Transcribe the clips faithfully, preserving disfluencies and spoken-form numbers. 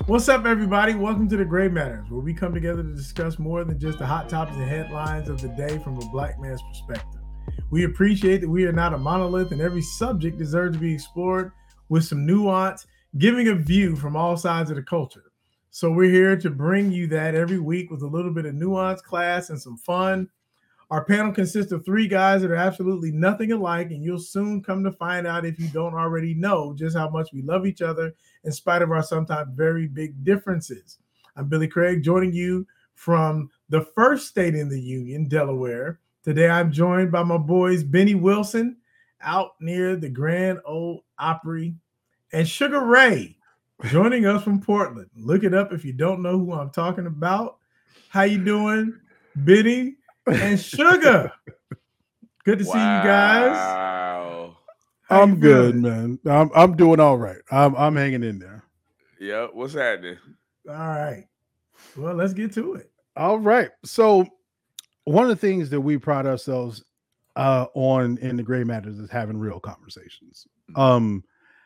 What's up, everybody? Welcome to the Gray Matters, where we come together to discuss more than just the hot topics and headlines of the day from a black man's perspective. We appreciate that we are not a monolith and every subject deserves to be explored with some nuance, giving a view from all sides of the culture. So we're here to bring you that every week with a little bit of nuance, class, and some fun. Our panel consists of three guys that are absolutely nothing alike, and you'll soon come to find out, if you don't already know, just how much we love each other in spite of our sometimes very big differences. I'm Billy Craig, joining you from the first state in the union, Delaware. Today I'm joined by my boys Benny Wilson out near the Grand Ole Opry, and Sugar Ray joining us from Portland. Look it up if you don't know who I'm talking about. How you doing, Benny and Sugar? Good to wow. see you guys. Wow. I'm good, man. I'm I'm doing all right. I'm I'm hanging in there. Yeah, what's happening? All right. Well, let's get to it. All right. So one of the things that we pride ourselves uh, on in the Gray Matters is having real conversations. Um,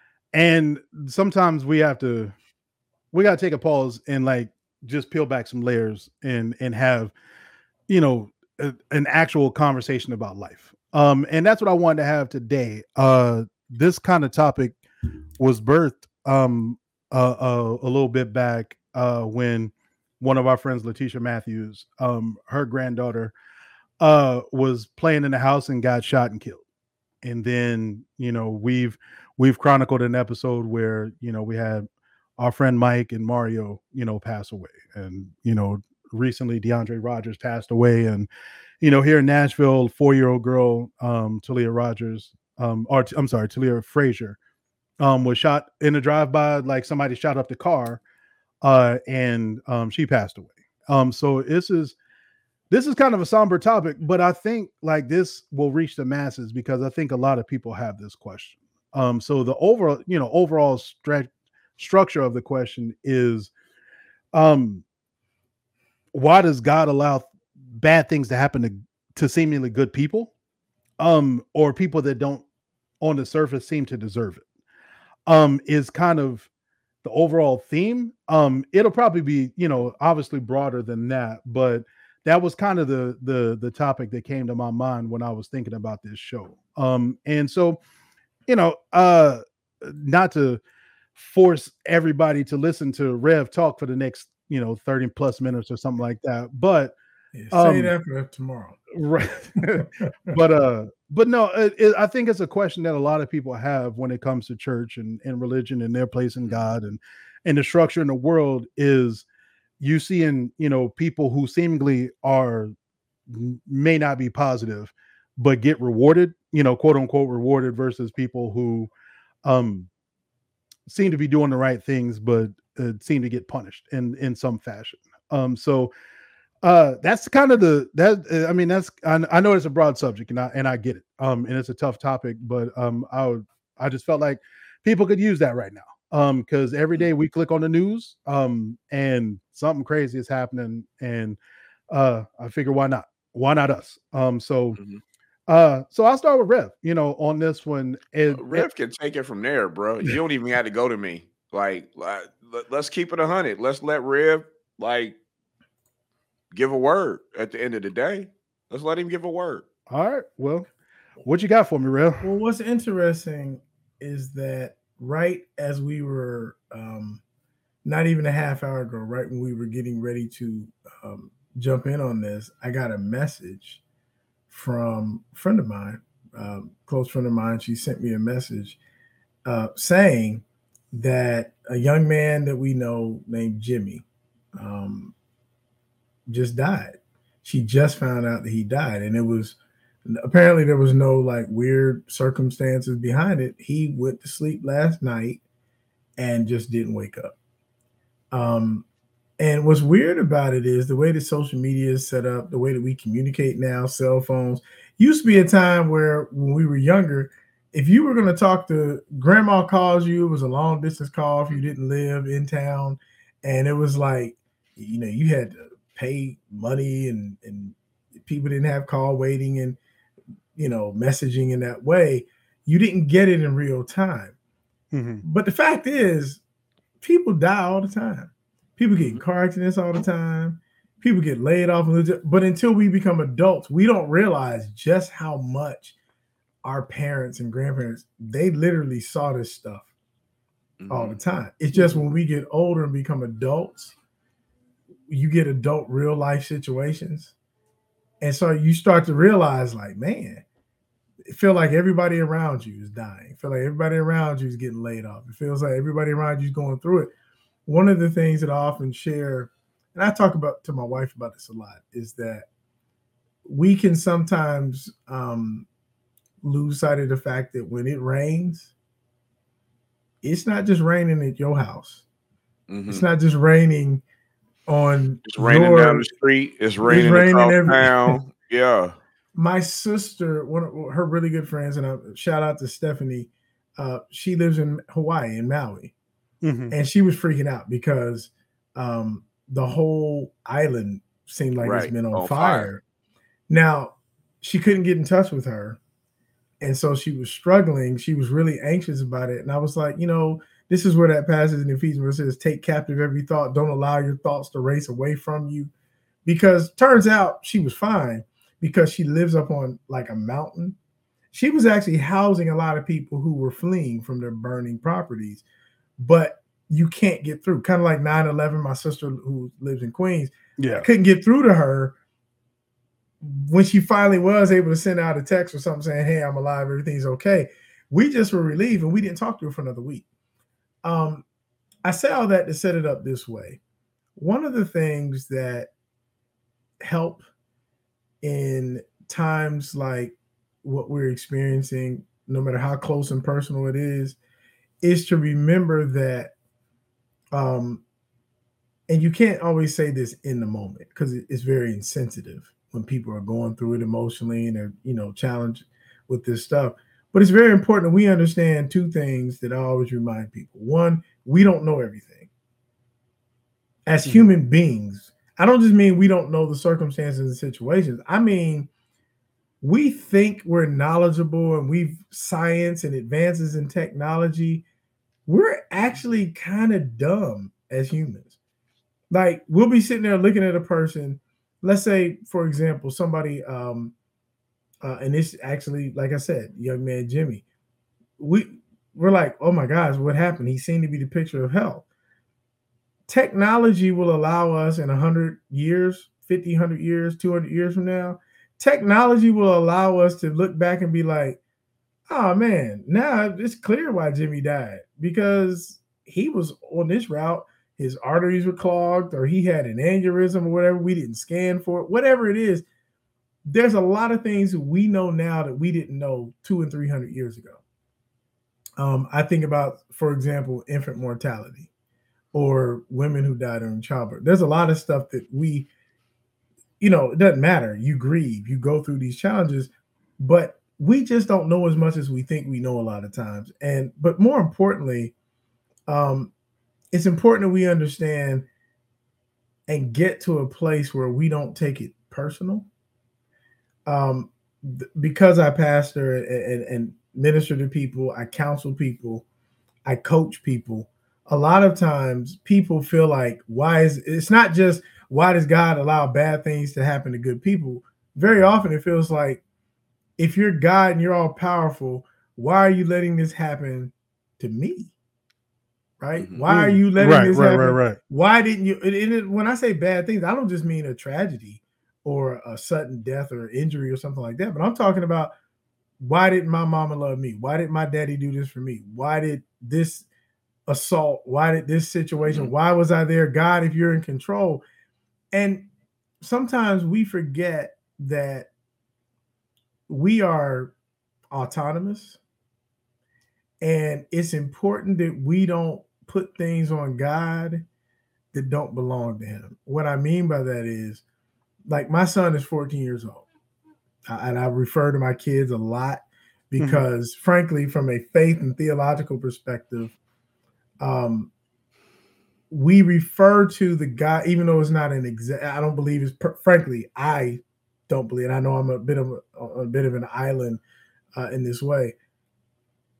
and sometimes we have to we gotta take a pause and like just peel back some layers and and have, you know, a, an actual conversation about life. Um, and that's what I wanted to have today. Uh, this kind of topic was birthed um, uh, uh, a little bit back uh, when one of our friends, Letitia Matthews, um, her granddaughter uh, was playing in the house and got shot and killed. And then, you know, we've we've chronicled an episode where, you know, we had our friend Mike and Mario, you know, pass away. And, you know, recently DeAndre Rogers passed away. And, you know, here in Nashville, four-year-old girl, um, Talia Rogers, um, or I'm sorry, Talia Frazier, um, was shot in a drive-by, like somebody shot up the car, uh, and um, she passed away. Um, so this is this is kind of a somber topic, but I think like this will reach the masses because I think a lot of people have this question. Um, so the overall, you know, overall stru- structure of the question is, um, why does God allow bad things to happen to, to seemingly good people, um, or people that don't on the surface seem to deserve it, um, is kind of the overall theme. Um, it'll probably be, you know, obviously broader than that, but that was kind of the, the, the topic that came to my mind when I was thinking about this show. Um, and so, you know, uh, not to force everybody to listen to Rev talk for the next, you know, thirty plus minutes or something like that. But yeah, say um, that for tomorrow. Right. but, uh, but no, it, it, I think it's a question that a lot of people have when it comes to church and, and religion and their place in God and, and the structure in the world is you see in, you know, people who seemingly are, may not be positive, but get rewarded, you know, quote unquote rewarded versus people who, um, seem to be doing the right things, but uh, seem to get punished in, in some fashion. Um, so uh, that's kind of the, that, uh, I mean, that's, I, I know it's a broad subject and I, and I get it. Um, and it's a tough topic, but um, I would, I just felt like people could use that right now. Um, cause every day we click on the news um, and something crazy is happening. And uh, I figure why not, why not us? Um, so mm-hmm. Uh, so I'll start with Rev, you know, on this one. It, uh, Rev it, can take it from there, bro. You don't even have to go to me. Like, like let, let's keep it a hundred. Let's let Rev like give a word at the end of the day. Let's let him give a word. All right. Well, what you got for me, Rev? Well, what's interesting is that right as we were, um, not even a half hour ago, right when we were getting ready to um, jump in on this, I got a message from a friend of mine, um, close friend of mine. She sent me a message uh, saying that a young man that we know named Jimmy um, just died. She just found out that he died, and it was apparently there was no like weird circumstances behind it. He went to sleep last night and just didn't wake up. Um, And what's weird about it is the way that social media is set up, the way that we communicate now, cell phones. Used to be a time where when we were younger, if you were going to talk to grandma calls you, it was a long distance call if you didn't live in town. And it was like, you know, you had to pay money and, and people didn't have call waiting and, you know, messaging in that way. You didn't get it in real time. Mm-hmm. But the fact is, people die all the time. People get in car accidents all the time. People get laid off. But until we become adults, we don't realize just how much our parents and grandparents, they literally saw this stuff mm-hmm. all the time. It's just when we get older and become adults, you get adult real life situations. And so you start to realize, like, man, it feels like everybody around you is dying. It feels like everybody around you is getting laid off. It feels like everybody around you is going through it. One of the things that I often share, and I talk about to my wife about this a lot, is that we can sometimes um, lose sight of the fact that when it rains, it's not just raining at your house. Mm-hmm. It's not just raining on It's raining your, down the street. It's raining, it's raining across every, town. Yeah. My sister, one of her really good friends, and I shout out to Stephanie. Uh, she lives in Hawaii, in Maui. Mm-hmm. And she was freaking out because um, the whole island seemed like right. it's been on, on fire. fire. Now, she couldn't get in touch with her. And so she was struggling. She was really anxious about it. And I was like, you know, this is where that passage in Ephesians where it says, take captive every thought. Don't allow your thoughts to race away from you. Because turns out she was fine because she lives up on like a mountain. She was actually housing a lot of people who were fleeing from their burning properties. But you can't get through. Kind of like nine eleven, my sister who lives in Queens, yeah, I couldn't get through to her. When she finally was able to send out a text or something saying, hey, I'm alive, everything's okay, we just were relieved and we didn't talk to her for another week. Um, I say all that to set it up this way. One of the things that help in times like what we're experiencing, no matter how close and personal it is, is to remember that, um, and you can't always say this in the moment because it's very insensitive when people are going through it emotionally and are, you know, challenged with this stuff. But it's very important that we understand two things that I always remind people. One, we don't know everything. As mm-hmm. human beings, I don't just mean we don't know the circumstances and situations. I mean, we think we're knowledgeable and we've science and advances in technology. We're actually kind of dumb as humans. Like we'll be sitting there looking at a person. Let's say, for example, somebody, um, uh, and this actually, like I said, young man Jimmy, we we're like, oh my gosh, what happened? He seemed to be the picture of health. Technology will allow us in one hundred years, fifty, one hundred years, two hundred years from now, technology will allow us to look back and be like, oh man, now it's clear why Jimmy died, because he was on this route. His arteries were clogged, or he had an aneurysm or whatever. We didn't scan for it, whatever it is. There's a lot of things we know now that we didn't know two and three hundred years ago. Um, I think about, for example, infant mortality or women who died during childbirth. There's a lot of stuff that we, you know, it doesn't matter. You grieve, you go through these challenges, but we just don't know as much as we think we know a lot of times. And, but more importantly, um, it's important that we understand and get to a place where we don't take it personal. Um, th- because I pastor and, and, and minister to people, I counsel people, I coach people. A lot of times people feel like, why is it's not just why does God allow bad things to happen to good people? Very often it feels like, if you're God and you're all powerful, why are you letting this happen to me? Right? Mm-hmm. Why are you letting right, this right, happen? Right, right. Why didn't you? It, it, when I say bad things, I don't just mean a tragedy or a sudden death or injury or something like that. But I'm talking about, why didn't my mama love me? Why did my daddy do this for me? Why did this assault? Why did this situation? Mm-hmm. Why was I there? God, if you're in control. And sometimes we forget that we are autonomous, and it's important that we don't put things on God that don't belong to him. What I mean by that is, like, my son is fourteen years old, and I refer to my kids a lot because, mm-hmm. frankly, from a faith and theological perspective, um, we refer to the God, even though it's not an exact, I don't believe it's, per- frankly, I don't believe, and I know I'm a bit of a, a bit of an island uh, in this way.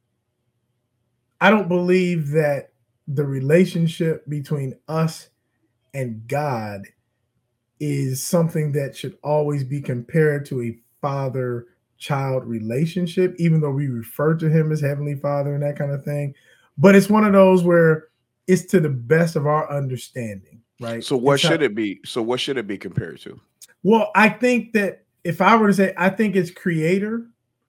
I don't believe that the relationship between us and God is something that should always be compared to a father-child relationship, even though we refer to him as Heavenly Father and that kind of thing. But it's one of those where it's to the best of our understanding, right? So what It's should how, it be? So what should it be compared to? well, I think that if I were to say, I think it's creator,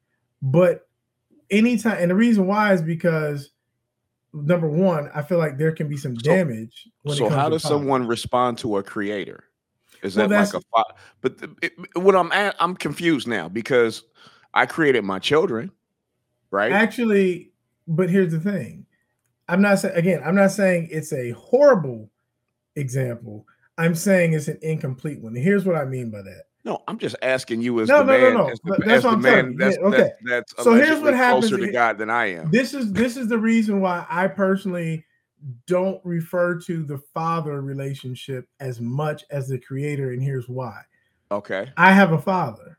but anytime, and the reason why is because number one, I feel like there can be some So, damage when so it comes how to does father. someone respond to a creator? Is Well, that like that's a fa- but the, it, what I'm at, I'm confused now because I created my children, right? actually, but here's the thing. I'm not saying, again, I'm not saying it's a horrible example. I'm saying it's an incomplete one. And here's what I mean by that. No, I'm just asking you as No, the no, no, man, no. as the, But that's as what the I'm telling man you. that's Yeah, okay. that's, that's So here's what allegedly happens. closer to God than I am. This is this is the reason why I personally don't refer to the father relationship as much as the creator, and here's why. Okay. I have a father.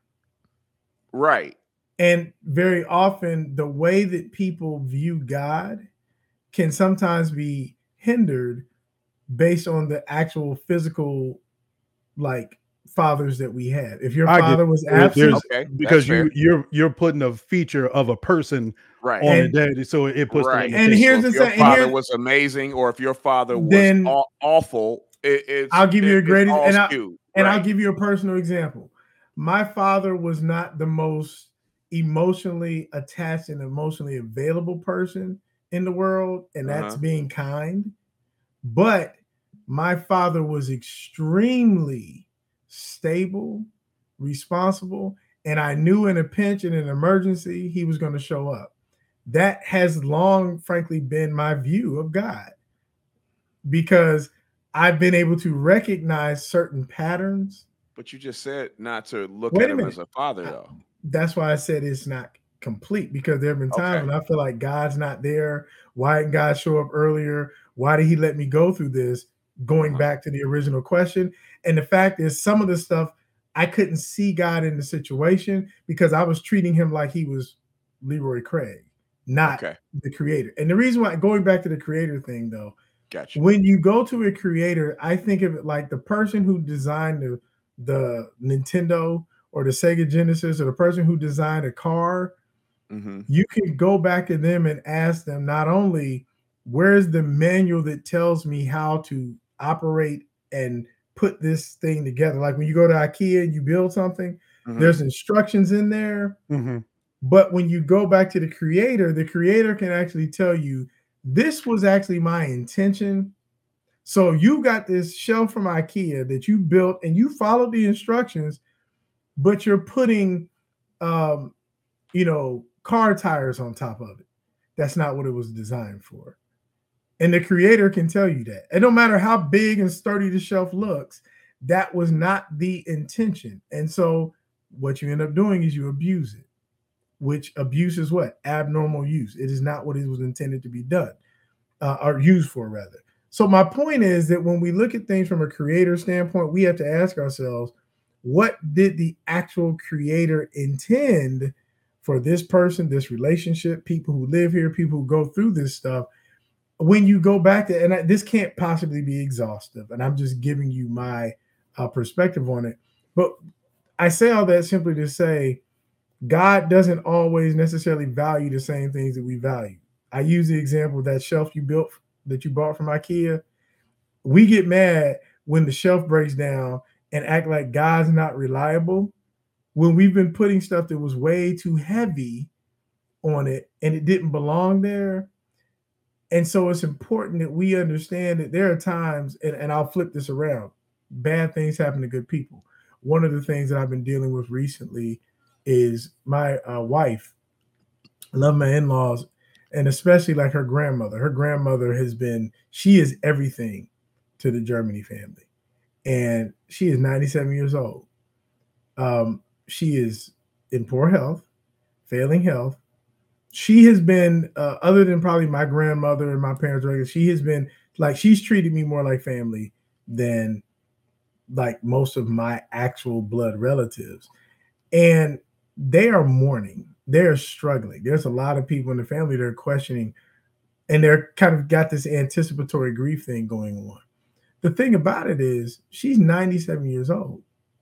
Right. And very often the way that people view God can sometimes be hindered based on the actual physical, like, fathers that we have. If your I get father was there- absent, there's Okay, that's because fair. you you're you're putting a feature of a person Right. on And- a dead, so it puts the Right. And limitation. here's So the if your thing- and father here's- was amazing, or if your father was Then- aw- awful, it, it's I'll give you it- a great- it's all and I- skewed. And Right. I'll give you a personal example. My father was not the most emotionally attached and emotionally available person in the world, and that's Uh-huh. being kind. But my father was extremely stable, responsible, and I knew in a pinch and an emergency he was going to show up. That has long, frankly, been my view of God, because I've been able to recognize certain patterns. But you just said not to look Wait at a him minute. as a father, I- though. That's why I said it's not complete, because there have been times Okay. when I feel like God's not there. Why didn't God show up earlier? Why did he let me go through this? Going Uh-huh. back to the original question. And the fact is, some of the stuff I couldn't see God in the situation because I was treating him like he was Leroy Craig, not Okay. the creator. And the reason why, going back to the creator thing though, Gotcha. when you go to a creator, I think of it like the person who designed the, the Nintendo or the Sega Genesis, or the person who designed a car. Mm-hmm. You can go back to them and ask them not only where's the manual that tells me how to operate and put this thing together. Like when you go to IKEA and you build something, Mhm. there's instructions in there. Mhm. But when you go back to the creator, the creator can actually tell you, this was actually my intention. So you got this shelf from IKEA that you built and you followed the instructions, but you're putting, um, you know, car tires on top of it. That's not what it was designed for. And the creator can tell you that. It don't matter how big and sturdy the shelf looks, that was not the intention. And so what you end up doing is you abuse it, which abuse is what? Abnormal use. It is not what it was intended to be done, uh, or used for, rather. So my point is that when we look at things from a creator standpoint, we have to ask ourselves, what did the actual creator intend for this person, this relationship, people who live here, people who go through this stuff? When you go back to, and I, this can't possibly be exhaustive, and I'm just giving you my uh, perspective on it. But I say all that simply to say, God doesn't always necessarily value the same things that we value. I use the example of that shelf you built, that you bought from IKEA. We get mad when the shelf breaks down and act like God's not reliable, when we've been putting stuff that was way too heavy on it and it didn't belong there. And so it's important that we understand that there are times, and, and I'll flip this around, bad things happen to good people. One of the things that I've been dealing with recently is my uh, wife. I love my in-laws, and especially like her grandmother. Her grandmother has been, she is everything to the Germany family. And she is ninety-seven years old. Um, she is in poor health, failing health. She has been, uh, other than probably my grandmother and my parents, she has been like, she's treated me more like family than like most of my actual blood relatives. And they are mourning. They're struggling. There's a lot of people in the family that are questioning, and they're kind of got this anticipatory grief thing going on. the thing about it is she's ninety-seven years old.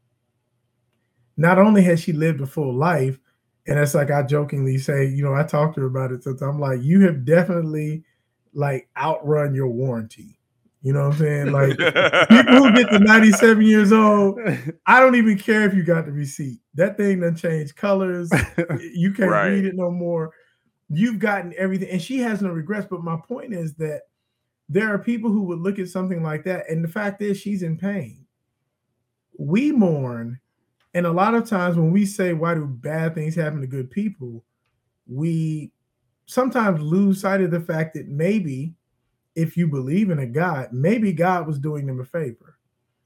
Not only has she lived a full life, and it's like I jokingly say, you know, I talk to her about it. So I'm like, you have definitely like outrun your warranty. You know what I'm saying? Like people who get to ninety-seven years old, I don't even care if you got the receipt. That thing done changed colors. You can't Right. read it no more. You've gotten everything. And she has no regrets. But my point is that there are people who would look at something like that. And the fact is she's in pain. We mourn. And a lot of times when we say, why do bad things happen to good people? We sometimes lose sight of the fact that maybe if you believe in a God, maybe God was doing them a favor.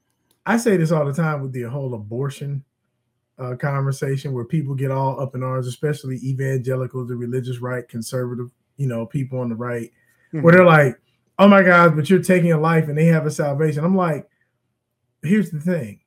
I say this all the time with the whole abortion uh, conversation where people get all up in arms, especially evangelicals, the religious right, conservative, you know, people on the right, mm-hmm. where they're like, oh my God, but you're taking a life and they have a salvation. I'm like, here's the thing.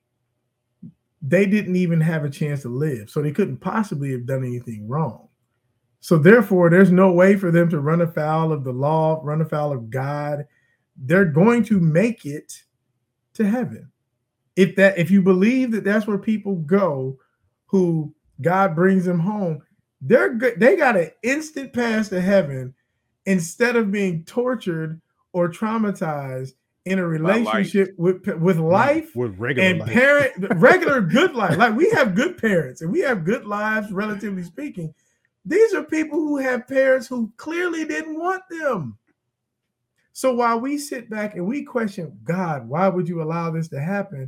They didn't even have a chance to live, so they couldn't possibly have done anything wrong. So therefore, there's no way for them to run afoul of the law, run afoul of God. They're going to make it to heaven. If that, if you believe that that's where people go, who God brings them home, they're good. They got an instant pass to heaven instead of being tortured or traumatized in a relationship with with life, with regular and life. parent regular good life. Like we have good parents and we have good lives, relatively speaking. These are people who have parents who clearly didn't want them. So while we sit back and we question, God, why would you allow this to happen?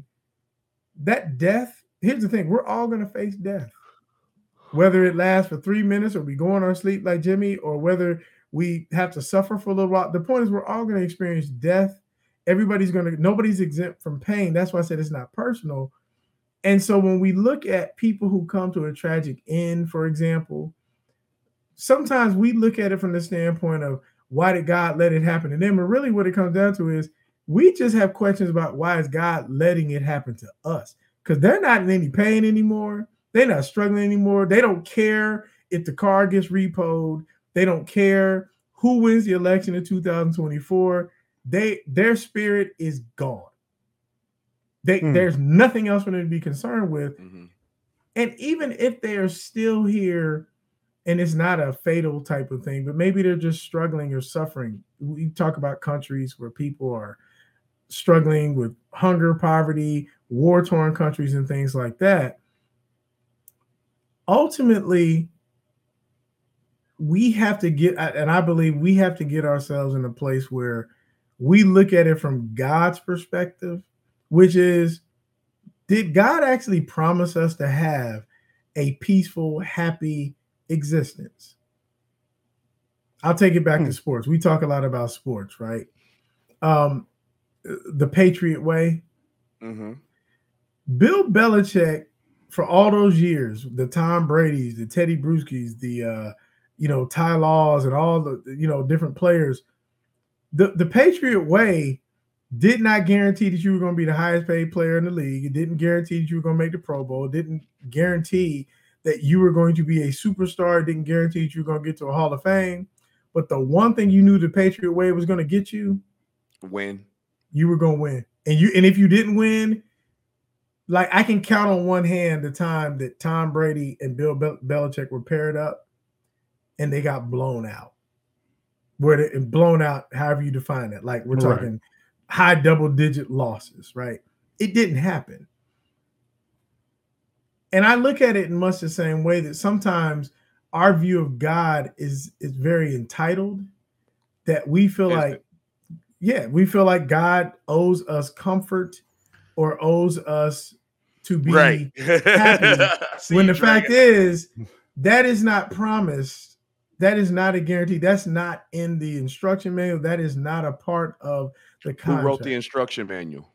That death, here's the thing, we're all going to face death. Whether it lasts for three minutes or we go in our sleep like Jimmy, or whether we have to suffer for a little while. The point is we're all going to experience death. Everybody's going to, nobody's exempt from pain. That's why I said it's not personal. And so when we look at people who come to a tragic end, for example, sometimes we look at it from the standpoint of why did God let it happen to them? And really what it comes down to is we just have questions about why is God letting it happen to us? Because they're not in any pain anymore. They're not struggling anymore. They don't care if the car gets repoed. They don't care who wins the election in two thousand twenty-four. They, their spirit is gone. They, mm. There's nothing else for them to be concerned with. Mm-hmm. And even if they are still here, and it's not a fatal type of thing, but maybe they're just struggling or suffering. We talk about countries where people are struggling with hunger, poverty, war-torn countries, and things like that. Ultimately, we have to get, and I believe we have to get ourselves in a place where we look at it from God's perspective, which is, did God actually promise us to have a peaceful, happy existence? I'll take it back hmm. to sports. We talk a lot about sports, right? Um, the Patriot way. Mm-hmm. Bill Belichick, for all those years, the Tom Brady's, the Teddy Bruschi's, the uh, you know, Ty Laws, and all the you know different players, the the Patriot way did not guarantee that you were going to be the highest paid player in the league. It didn't guarantee that you were going to make the Pro Bowl. It didn't guarantee that you were going to be a superstar. It didn't guarantee that you were going to get to a Hall of Fame. But the one thing you knew the Patriot way was going to get you, win. You were going to win. And you and if you didn't win, like I can count on one hand the time that Tom Brady and Bill Bel- Belichick were paired up and they got blown out. Where they blown out, however you define it. Like we're talking right. high double-digit losses, right? It didn't happen. And I look at it in much the same way that sometimes our view of God is, is very entitled, that we feel is like, it? yeah, we feel like God owes us comfort or owes us to be right. happy. When the fact is, that is not promised. That is not a guarantee. That's not in the instruction manual. That is not a part of the contract. Who wrote the instruction manual?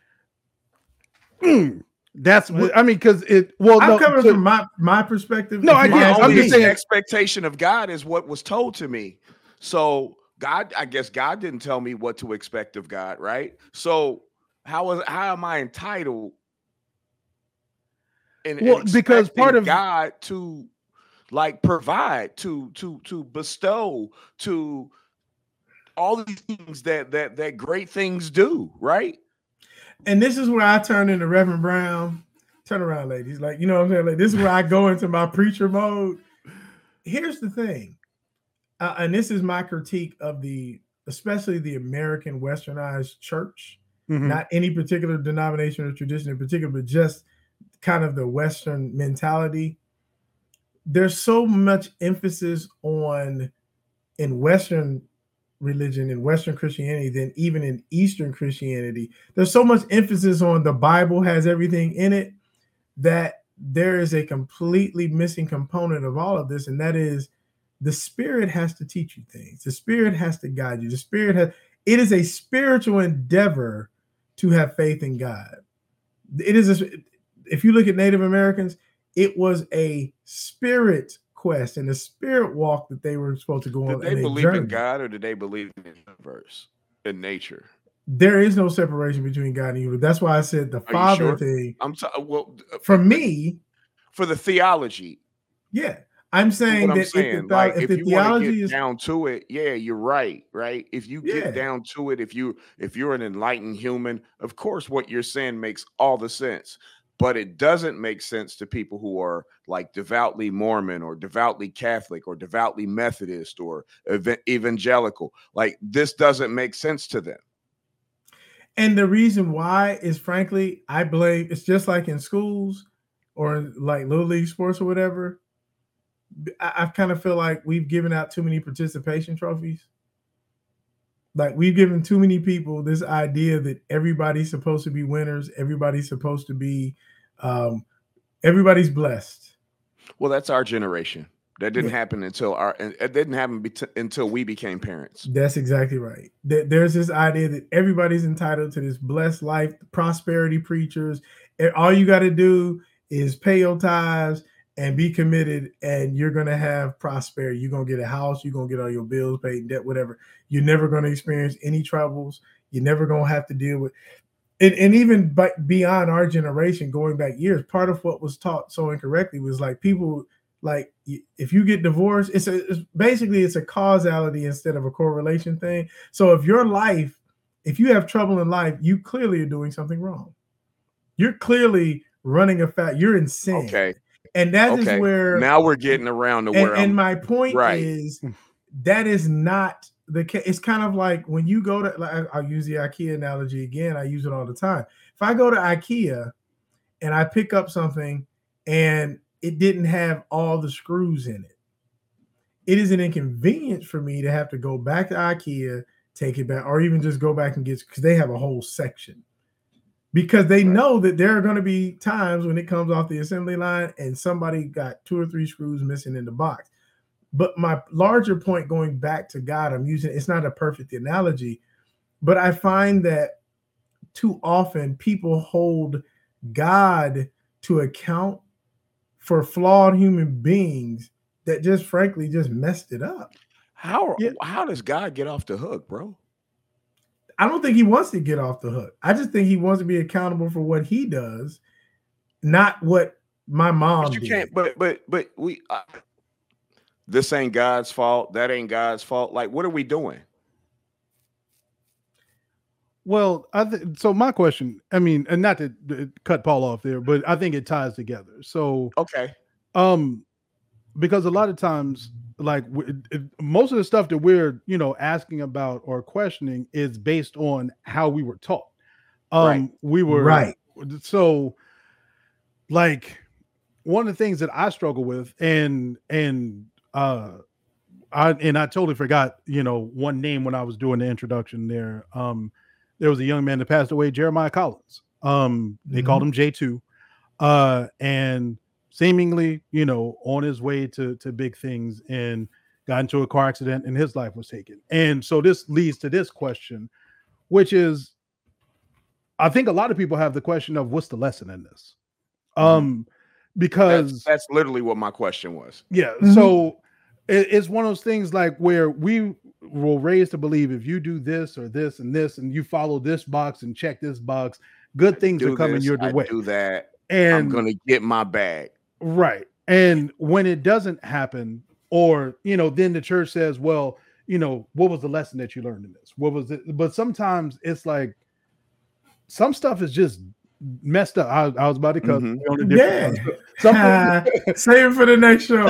Mm. That's what I mean, because it. Well, I'm no, coming so, from my my perspective. No, I get. I'm just saying, expectation of God is what was told to me. So God, I guess God didn't tell me what to expect of God, right? So how is how am I entitled? In, well, in because part of God to like provide, to to to bestow, to all these things that that that great things do, right? And this is where I turn into Reverend Brown. Turn around, ladies. Like, you know what I'm saying? Like, this is where I go into my preacher mode. Here's the thing. Uh, and this is my critique of the, especially the American westernized church, mm-hmm. not any particular denomination or tradition in particular, but just kind of the Western mentality. There's so much emphasis on in Western religion, in Western Christianity, than even in Eastern Christianity. There's so much emphasis on the Bible has everything in it that there is a completely missing component of all of this, and that is the Spirit has to teach you things. The Spirit has to guide you. The Spirit has, it is a spiritual endeavor to have faith in God. It is, a, if you look at Native Americans, it was a spirit quest and a spirit walk that they were supposed to go did on. Did they believe journey. in God, or did they believe in the universe, in nature? There is no separation between God and universe. That's why I said the Are Father sure? thing. I'm t- well, for me, for the theology. Yeah. I'm saying what that I'm saying, if the, like, if if the you theology want to get is down to it, yeah, you're right, right. If you get Yeah. down to it, if you if you're an enlightened human, of course, what you're saying makes all the sense. But it doesn't make sense to people who are like devoutly Mormon or devoutly Catholic or devoutly Methodist or ev- evangelical. Like, this doesn't make sense to them. And the reason why is, frankly, I blame, it's just like in schools or like Little League sports or whatever. I, I kind of feel like we've given out too many participation trophies. Like, we've given too many people this idea that everybody's supposed to be winners. Everybody's supposed to be, um, everybody's blessed. Well, that's our generation. That didn't Yeah. happen until our, it didn't happen be- until we became parents. That's exactly right. There's this idea that everybody's entitled to this blessed life, prosperity preachers. All you got to do is pay your tithes and be committed, and you're going to have prosperity. You're going to get a house. You're going to get all your bills paid, debt, whatever. You're never going to experience any troubles. You're never going to have to deal with it. And even beyond our generation, going back years, part of what was taught so incorrectly was like people, like if you get divorced, it's, a, it's basically it's a causality instead of a correlation thing. So if your life, if you have trouble in life, you clearly are doing something wrong. You're clearly running a fat, you're insane. Okay. And that okay. is where now we're getting around to and, where and I'm, my point right. is that is not the case. It's kind of like when you go to, like, I'll use the IKEA analogy again. I use it all the time. If I go to IKEA and I pick up something and it didn't have all the screws in it, it is an inconvenience for me to have to go back to IKEA, take it back, or even just go back and get, because they have a whole section. Because they right. know that there are going to be times when it comes off the assembly line and somebody got two or three screws missing in the box. But my larger point, going back to God, I'm using, it's not a perfect analogy, but I find that too often people hold God to account for flawed human beings that just frankly just messed it up. How, yeah. how does God get off the hook, bro? I don't think he wants to get off the hook. I just think he wants to be accountable for what he does, not what my mom but you did. Can't, but but but we uh, this ain't God's fault. That ain't God's fault. Like, what are we doing? Well, I th- so my question, I mean, and not to, to cut Paul off there, but I think it ties together. So okay, um, because a lot of times, like it, it, most of the stuff that we're, you know, asking about or questioning is based on how we were taught. Um, right. we were right. So, like, one of the things that I struggle with, and and uh, I and I totally forgot, you know, one name when I was doing the introduction there. Um, there was a young man that passed away, Jeremiah Collins. Um, they mm-hmm. called him J two, uh, and seemingly, you know, on his way to, to big things, and got into a car accident and his life was taken. And so this leads to this question, which is, I think a lot of people have the question of what's the lesson in this? Mm-hmm. Um, because that's, that's literally what my question was. Yeah. Mm-hmm. So it, it's one of those things like where we were raised to believe if you do this or this and this, and you follow this box and check this box, good things are coming this, your I way. Do that. And I'm going to get my bag. Right. And when it doesn't happen, or, you know, then the church says, well, you know, what was the lesson that you learned in this? What was it? But sometimes it's like, some stuff is just messed up. I, I was about to cut Mhm. on a different Yeah. something, Save it for the next show.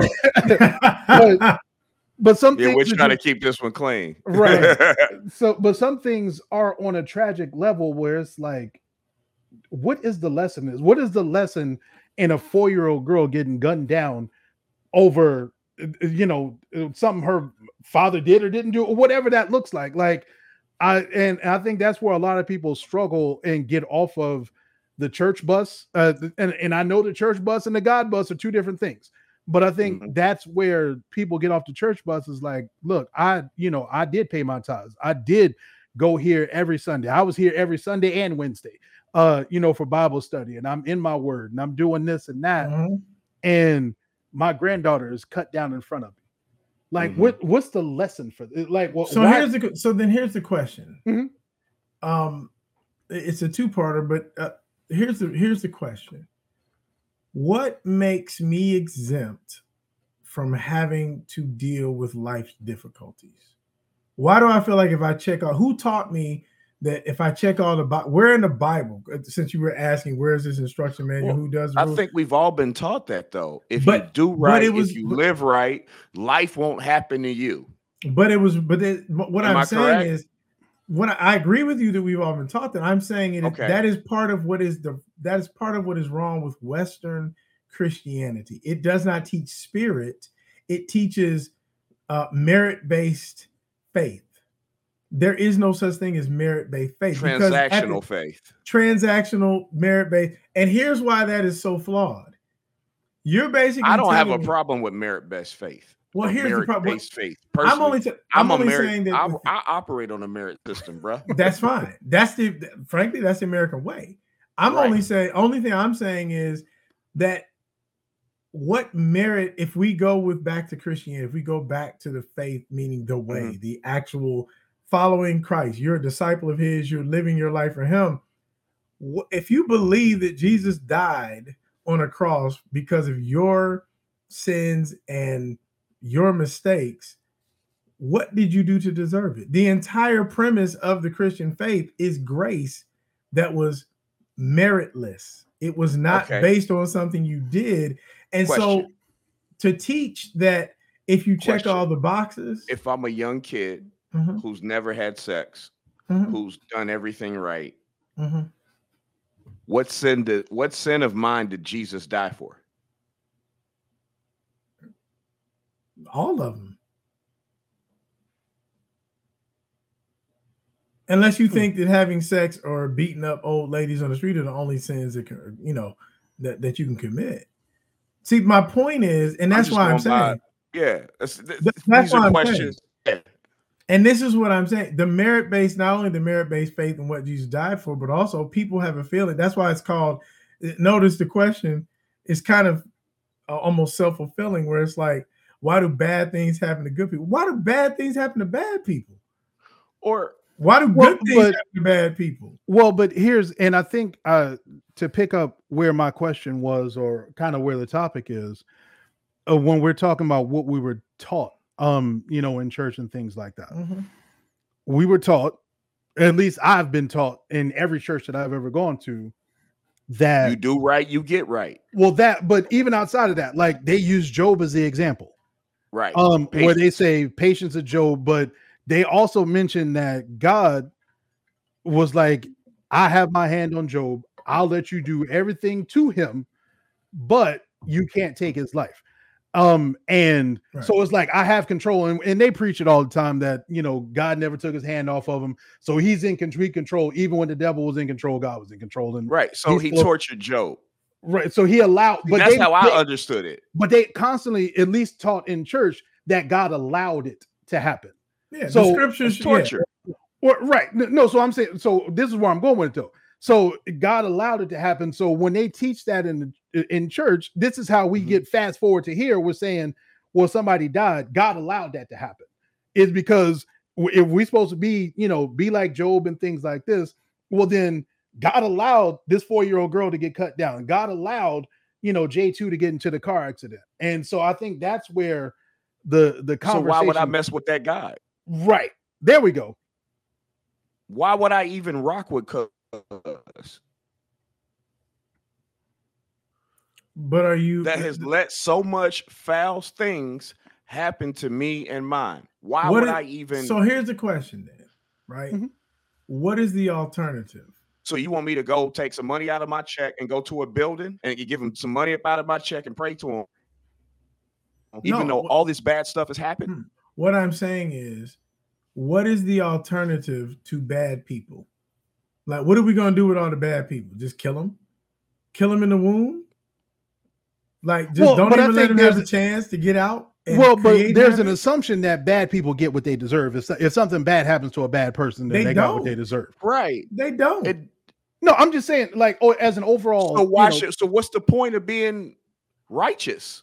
but, but some Yeah, things we're are trying to just- keep this one clean. Right. So, but some things are on a tragic level where it's like, what is the lesson? Is what is the lesson in a four-year-old girl getting gunned down over, you know, something her father did or didn't do, or whatever that looks like? Like, I and I think that's where a lot of people struggle and get off of the church bus. Uh, and, and I know the church bus and the God bus are two different things. But I think Mhm. that's where people get off the church bus is like, look, I, you know, I did pay my tithes. I did go here every Sunday. I was here every Sunday and Wednesday, uh, you know, for Bible study. And I'm in my word and I'm doing this and that. Mhm. And my granddaughter is cut down in front of me. Like, Mhm. what, what's the lesson for this? Like, what, So why- here's the so then here's the question. Mhm. Um, it's a two-parter, but uh, here's the here's the question. What makes me exempt from having to deal with life's difficulties? Why do I feel like if I check out who taught me that if I check all the Bible, where in the Bible, since you were asking where is this instruction manual, Well, who does the I rules? think we've all been taught that though. If But- you do but right, it was- if you but- live right, life won't happen to you. But it was, but it, but what Am I'm I saying correct? is, what I, I agree with you that we've all been taught that. I'm saying it Okay. that is part of what is the that is part of what is wrong with Western Christianity. It does not teach spirit; it teaches uh, merit-based faith. There is no such thing as merit-based faith. because at the- Transactional faith. transactional merit-based, and here's why that is so flawed. You're basically I don't have a telling me- problem with merit-based faith. Well, or here's the problem. merit-based faith. I'm Personally, only t- I'm, I'm, a only merit. saying that I, the- I operate on a merit system, bro. That's fine. That's the frankly, that's the American way. I'm Right. only saying, only thing I'm saying is that what merit, if we go with back to Christianity, if we go back to the faith, meaning the way, Mhm. the actual following Christ, you're a disciple of his, you're living your life for him. Wh- If you believe that Jesus died on a cross because of your sins and your mistakes, what did you do to deserve it? The entire premise of the Christian faith is grace that was meritless. It was not Okay. based on something you did. And so Question. to teach that if you check Question. all the boxes, If I'm a young kid Mhm, who's never had sex, mhm, who's done everything right, mhm. what sin did what sin of mine did Jesus die for? all of them. Unless you Hmm. think that having sex or beating up old ladies on the street are the only sins that can, you know, that, that you can commit. See, my point is, and I'm that's just why I'm going by- saying, Yeah, that's, th- Th- that's these what are I'm questions. Yeah. and this is what I'm saying, the merit-based, not only the merit-based faith and what Jesus died for, but also people have a feeling. That's why it's called, notice the question is kind of uh, almost self-fulfilling, where it's like, why do bad things happen to good people? Why do bad things happen to bad people? Or Why do Well, good things but- happen to bad people? Well, but here's, and I think uh, to pick up where my question was, or kind of where the topic is, uh, when we're talking about what we were taught, um, you know, in church and things like that, Mhm. we were taught, at least I've been taught in every church that I've ever gone to, that you do right, you get right. well, that, but even outside of that, like they use Job as the example, Right. um, where they Patience. say patience of Job, but they also mention that God was like, I have my hand on Job. I'll let you do everything to him, but you can't take his life. Um, and Right. so it's like I have control, and, and they preach it all the time that you know God never took his hand off of him, so he's in complete control. Even when the devil was in control, God was in control, and Right. So He's he still- tortured Job. right. So he allowed, but That's they, how I they- understood it. but they constantly, at least taught in church, that God allowed it to happen. Yeah, So, the scriptures, It's torture. Or right. N- No, so I'm saying, so this is where I'm going with it though. So God allowed it to happen. So when they teach that in the, in church, this is how we Mhm. get fast forward to here. We're saying, well, somebody died. God allowed that to happen. Is because w- if we're supposed to be, you know, be like Job and things like this, well, then God allowed this four-year-old girl to get cut down. God allowed, you know, J two to get into the car accident. And so I think that's where the the So conversation. why would I mess with that guy? Right. There we go. Why would I even rock with Co- But are you that has let so much foul things happen to me and mine? Why what would is, I even? So here's the question then, right? Mm-hmm. What is the alternative? So you want me to go take some money out of my check and go to a building and you give them some money out of my check and pray to them, even No, though what, all this bad stuff has happened? what I'm saying is, what is the alternative to bad people? Like, what are we going to do with all the bad people? Just kill them? Kill them in the womb? Like, just Well, don't but I even let think them have a there's- chance to get out? and Well, but create there's an havoc? assumption that bad people get what they deserve. If, if something bad happens to a bad person, then They they, got what they don't. deserve. Right. They don't. It, No, I'm just saying, like, oh, as an overall. so why you know, should? So what's the point of being righteous?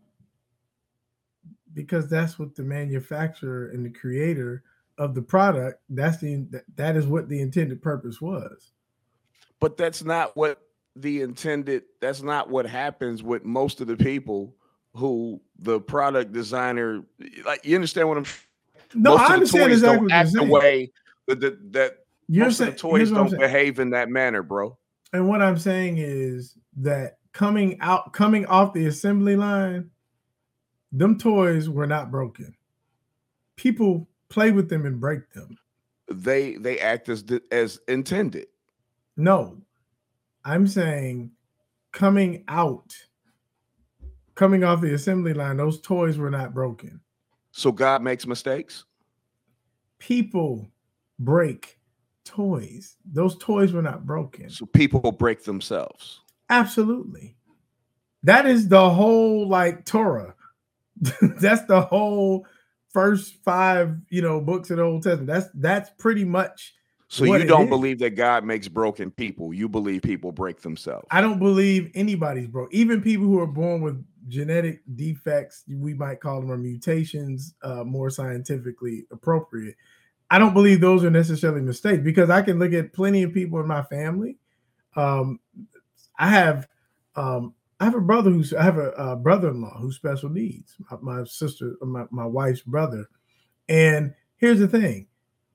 Because that's what the manufacturer and the creator of the product, that's the that is what the intended purpose was. But that's not what the intended, that's not what happens with most of the people who the product designer, like, you understand what I'm No, most I of the understand toys exactly don't what you're act the saying. way that, that, that You're most saying, of the toys here's what I'm don't saying. behave in that manner, bro. And what I'm saying is that coming out, coming off the assembly line, them toys were not broken. People play with them and break them. They they act as as intended. No, I'm saying coming out, coming off the assembly line, those toys were not broken. So God makes mistakes? People break toys. Those toys were not broken. So people break themselves. Absolutely. That is the whole, like, Torah. That's the whole first five, you know, books of the Old Testament. That's that's pretty much. So what you it don't is. believe that God makes broken people. You believe people break themselves. I don't believe anybody's broke. Even people who are born with genetic defects, we might call them, or mutations, uh, more scientifically appropriate. I don't believe those are necessarily mistakes, because I can look at plenty of people in my family. Um, I have, um, I have a brother who's, I have a, a brother-in-law who's special needs. My, my sister, my, my wife's brother. And here's the thing: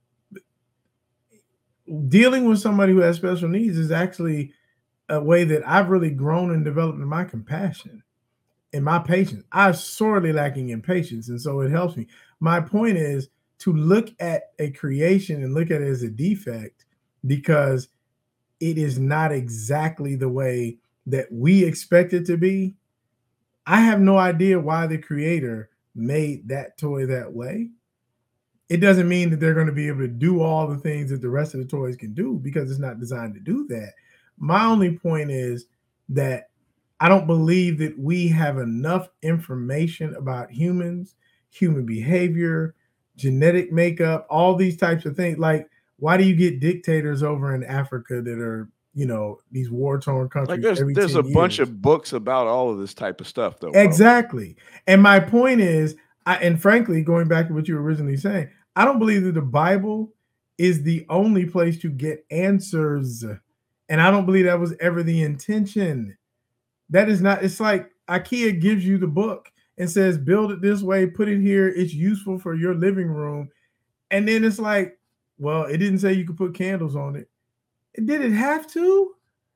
dealing with somebody who has special needs is actually a way that I've really grown and developed in my compassion and my patience. I'm sorely lacking in patience, and so it helps me. My point is to look at a creation and look at it as a defect, because it is not exactly the way that we expect it to be. I have no idea why the creator made that toy that way. It doesn't mean that they're going to be able to do all the things that the rest of the toys can do, because it's not designed to do that. My only point is that I don't believe that we have enough information about humans, human behavior, genetic makeup, all these types of things. Like, why do you get dictators over in Africa that are, you know, these war-torn countries? Like, there's every there's a ten bunch years? of books about all of this type of stuff, though. Bro. Exactly. And my point is, I, and frankly, going back to what you were originally saying, I don't believe that the Bible is the only place to get answers. And I don't believe that was ever the intention. That is not, it's like IKEA gives you the book and says, build it this way, put it here, it's useful for your living room. And then it's like, well, it didn't say you could put candles on it. Did it have to?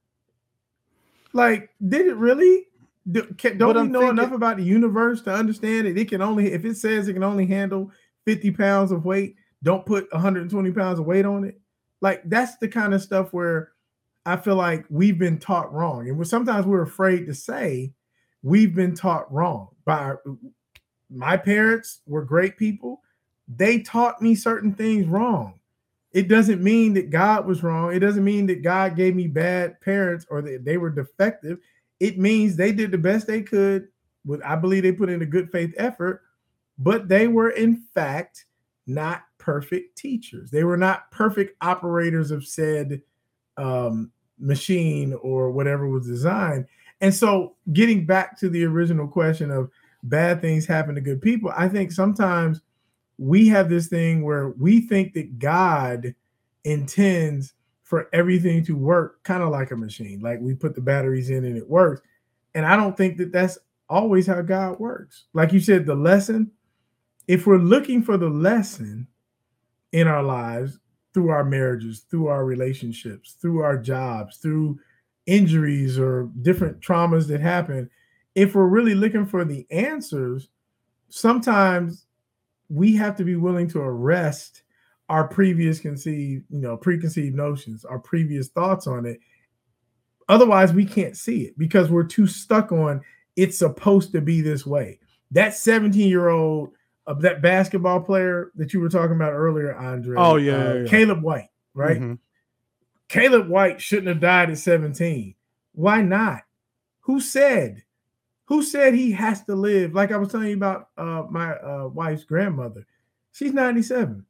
Like, did it really? Do, can, don't But we I'm know thinking- enough about the universe to understand that it can only, if it says it can only handle fifty pounds of weight, don't put one hundred twenty pounds of weight on it? Like, that's the kind of stuff where I feel like we've been taught wrong. And we're, sometimes we're afraid to say we've been taught wrong. By our, my parents were great people. They taught me certain things wrong. It doesn't mean that God was wrong. It doesn't mean that God gave me bad parents or that they were defective. It means they did the best they could. With, I believe they put in a good faith effort, but they were in fact not perfect teachers. They were not perfect operators of said um, machine or whatever was designed. And so getting back to the original question of bad things happen to good people, I think sometimes we have this thing where we think that God intends for everything to work kind of like a machine. Like, we put the batteries in and it works. And I don't think that that's always how God works. Like you said, the lesson, if we're looking for the lesson in our lives, through our marriages, through our relationships, through our jobs, through injuries or different traumas that happen, if we're really looking for the answers, sometimes we have to be willing to arrest our previous conceived, you know, preconceived notions, our previous thoughts on it. Otherwise, we can't see it because we're too stuck on it's supposed to be this way. That seventeen-year-old, uh, that basketball player that you were talking about earlier, Andre. Oh, yeah. Uh, yeah, yeah. Caleb White, right? Mm-hmm. Caleb White shouldn't have died at seventeen. Why not? Who said? Who said he has to live? Like I was telling you about uh, my uh, wife's grandmother. She's ninety-seven.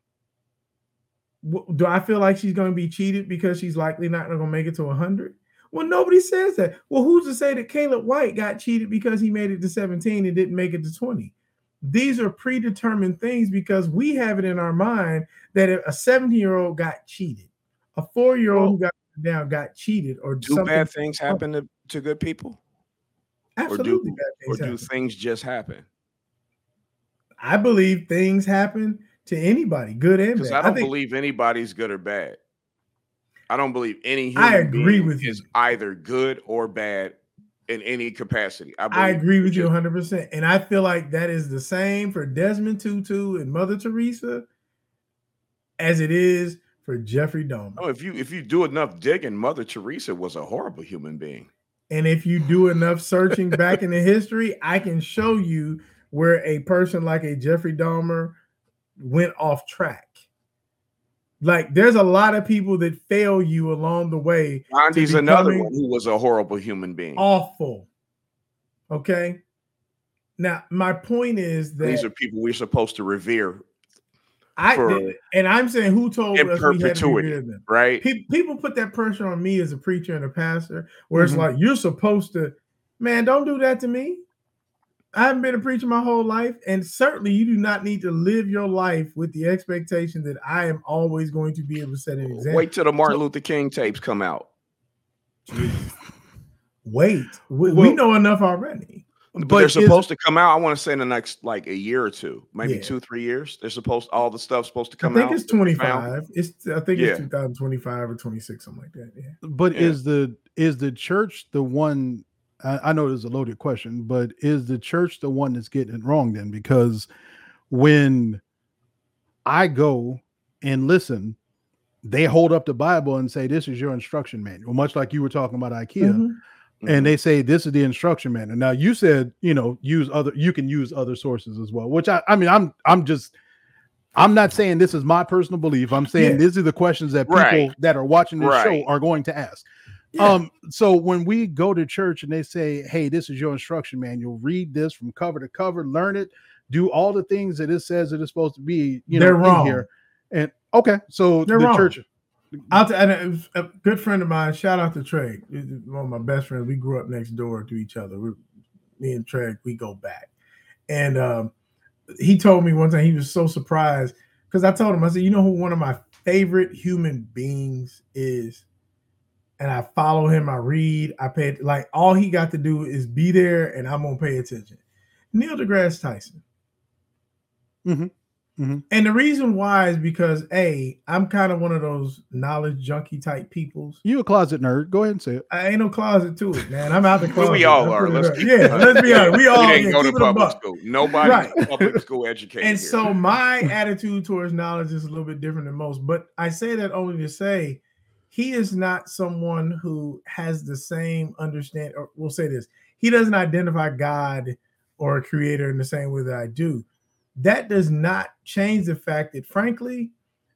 W- do I feel like she's going to be cheated because she's likely not going to make it to one hundred? Well, nobody says that. Well, who's to say that Caleb White got cheated because he made it to seventeen and didn't make it to twenty? These are predetermined things because we have it in our mind that if a seventeen-year-old got cheated, a four-year-old Well, who got down got cheated, or do something. bad things happen to, to good people? Absolutely, or do, bad or things do happen. things just happen? I believe things happen to anybody, good and Because bad. I don't think, believe anybody's good or bad. I don't believe any human I agree being with you. is either good or bad in any capacity. I, I agree with you just, one hundred percent. And I feel like that is the same for Desmond Tutu and Mother Teresa as it is for Jeffrey Dahmer. Oh, if you if you do enough digging, Mother Teresa was a horrible human being. And if you do enough searching back in the history, I can show you where a person like a Jeffrey Dahmer went off track. Like there's a lot of people that fail you along the way. Gandhi's another one who was a horrible human being. Awful. Okay. Now, my point is that these are people we're supposed to revere. I for, and I'm saying who told in us we had to revere them, right? People, people put that pressure on me as a preacher and a pastor, where Mm-hmm. it's like you're supposed to, man, don't do that to me. I haven't been a preacher my whole life, and certainly you do not need to live your life with the expectation that I am always going to be able to set an example. Wait till the Martin so, Luther King tapes come out. Wait, we, well, we know enough already. But, but they're supposed to come out, I want to say in the next like a year or two, maybe yeah. two, three years. They're supposed all the stuff's supposed to come out. I think out it's twenty-five. It's I think yeah. it's two thousand twenty-five or twenty-six, something like that. Yeah. But yeah. is the is the church the one? I, I know this is a loaded question, but is the church the one that's getting it wrong then? Because when I go and listen, they hold up the Bible and say, "This is your instruction manual," much like you were talking about IKEA. Mm-hmm. And mm-hmm. they say this is the instruction manual. Now you said, you know, use other, you can use other sources as well, which I, I mean, I'm, I'm just, I'm not saying this is my personal belief. I'm saying yeah. these are the questions that people right. that are watching this right. show are going to ask. Yeah. Um, so when we go to church and they say, "Hey, this is your instruction manual, read this from cover to cover, learn it, do all the things that it says that it's supposed to be," you know, they're wrong here. And okay, so they're the wrong. church. I'll t- and a, a good friend of mine, shout out to Trey, one of my best friends. We grew up next door to each other. We're, me and Trey, we go back. And um, he told me one time he was so surprised because I told him, I said, "You know who one of my favorite human beings is?" And I follow him, I read, I pay, like all he got to do is be there and I'm going to pay attention. Neil deGrasse Tyson. Mm-hmm. Mm-hmm. And the reason why is because A, I'm kind of one of those knowledge junkie type peoples. You a closet nerd? Go ahead and say it. I ain't no closet to it, man. I'm out the closet. we all are. Let's keep yeah, let's be honest. We all we didn't yeah, go to public school. Nobody's right. public school educated. And here. so my attitude towards knowledge is a little bit different than most. But I say that only to say he is not someone who has the same understanding, or we'll say this. He doesn't identify God or a creator in the same way that I do. That does not change the fact that, frankly,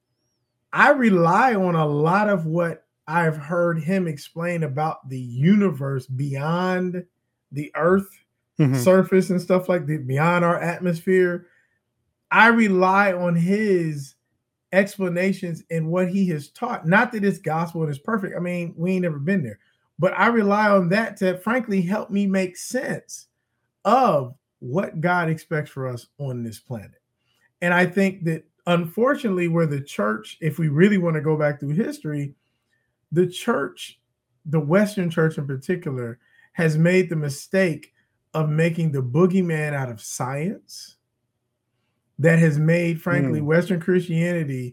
I rely on a lot of what I've heard him explain about the universe beyond the Earth mm-hmm. surface and stuff like that, beyond our atmosphere. I rely on his explanations and what he has taught. Not that his gospel is perfect. I mean, we ain't never been there. But I rely on that to, frankly, help me make sense of what God expects for us on this planet. And I think that, unfortunately, where the church, if we really want to go back through history, the church, the Western church in particular, has made the mistake of making the boogeyman out of science. That has made, frankly, mm. Western Christianity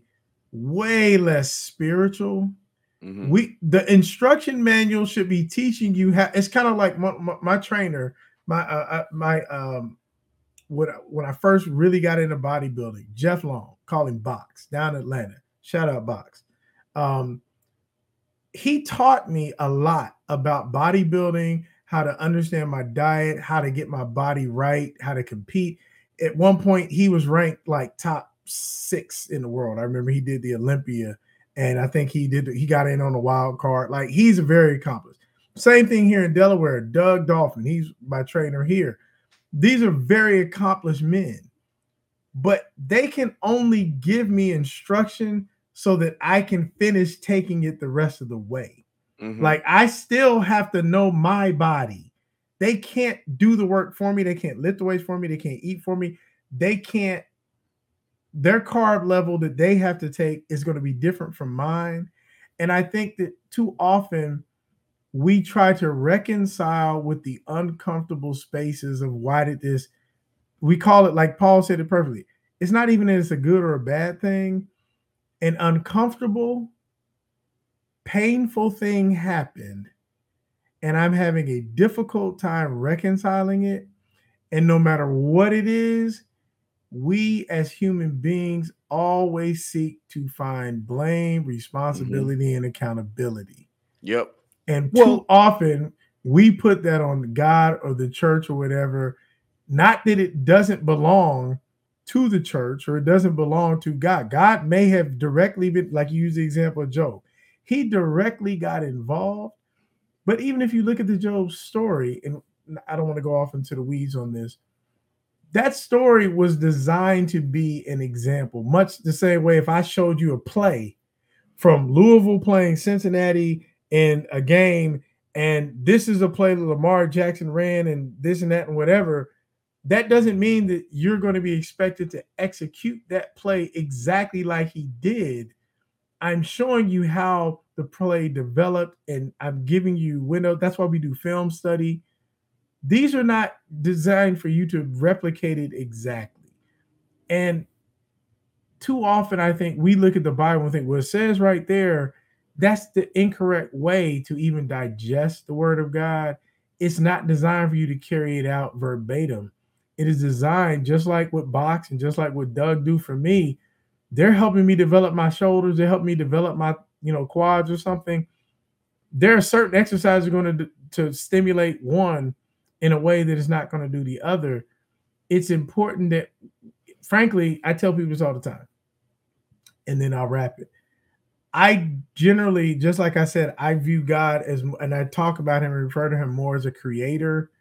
way less spiritual. Mhm. We the instruction manual should be teaching you how. It's kind of like my, my, my trainer, my uh, uh, my um, when I, when I first really got into bodybuilding, Jeff Long, call him Box, down in Atlanta. Shout out Box. Um, he taught me a lot about bodybuilding, how to understand my diet, how to get my body right, how to compete. At one point, he was ranked like top six in the world. I remember he did the Olympia, and I think he did. He got in on the wild card. Like, he's very accomplished. Same thing here in Delaware. Doug Dolphin, he's my trainer here. These are very accomplished men, but they can only give me instruction so that I can finish taking it the rest of the way. Mm-hmm. Like, I still have to know my body. They can't do the work for me. They can't lift the weights for me. They can't eat for me. They can't, their carb level that they have to take is going to be different from mine. And I think that too often we try to reconcile with the uncomfortable spaces of why did this, we call it, like Paul said it perfectly. It's not even that it's a good or a bad thing. An uncomfortable, painful thing happened, and I'm having a difficult time reconciling it. And no matter what it is, we as human beings always seek to find blame, responsibility, mm-hmm. and accountability. Yep. And well, too often we put that on God or the church or whatever, not that it doesn't belong to the church or it doesn't belong to God. God may have directly been, like you use the example of Job. He directly got involved. But even if you look at the Job story, and I don't want to go off into the weeds on this, that story was designed to be an example, much the same way if I showed you a play from Louisville playing Cincinnati in a game, and this is a play that Lamar Jackson ran and this and that and whatever, that doesn't mean that you're going to be expected to execute that play exactly like he did. I'm showing you how the play developed, and I'm giving you window. That's why we do film study. These are not designed for you to replicate it exactly. And too often, I think we look at the Bible and think, well, it says right there, that's the incorrect way to even digest the word of God. It's not designed for you to carry it out verbatim. It is designed just like what Box and just like what Doug do for me. They're helping me develop my shoulders. They help me develop my, you know, quads or something. There are certain exercises going to, to stimulate one in a way that is not going to do the other. It's important that, frankly, I tell people this all the time, and then I'll wrap it. I generally, just like I said, I view God as, and I talk about him and refer to him more as a creator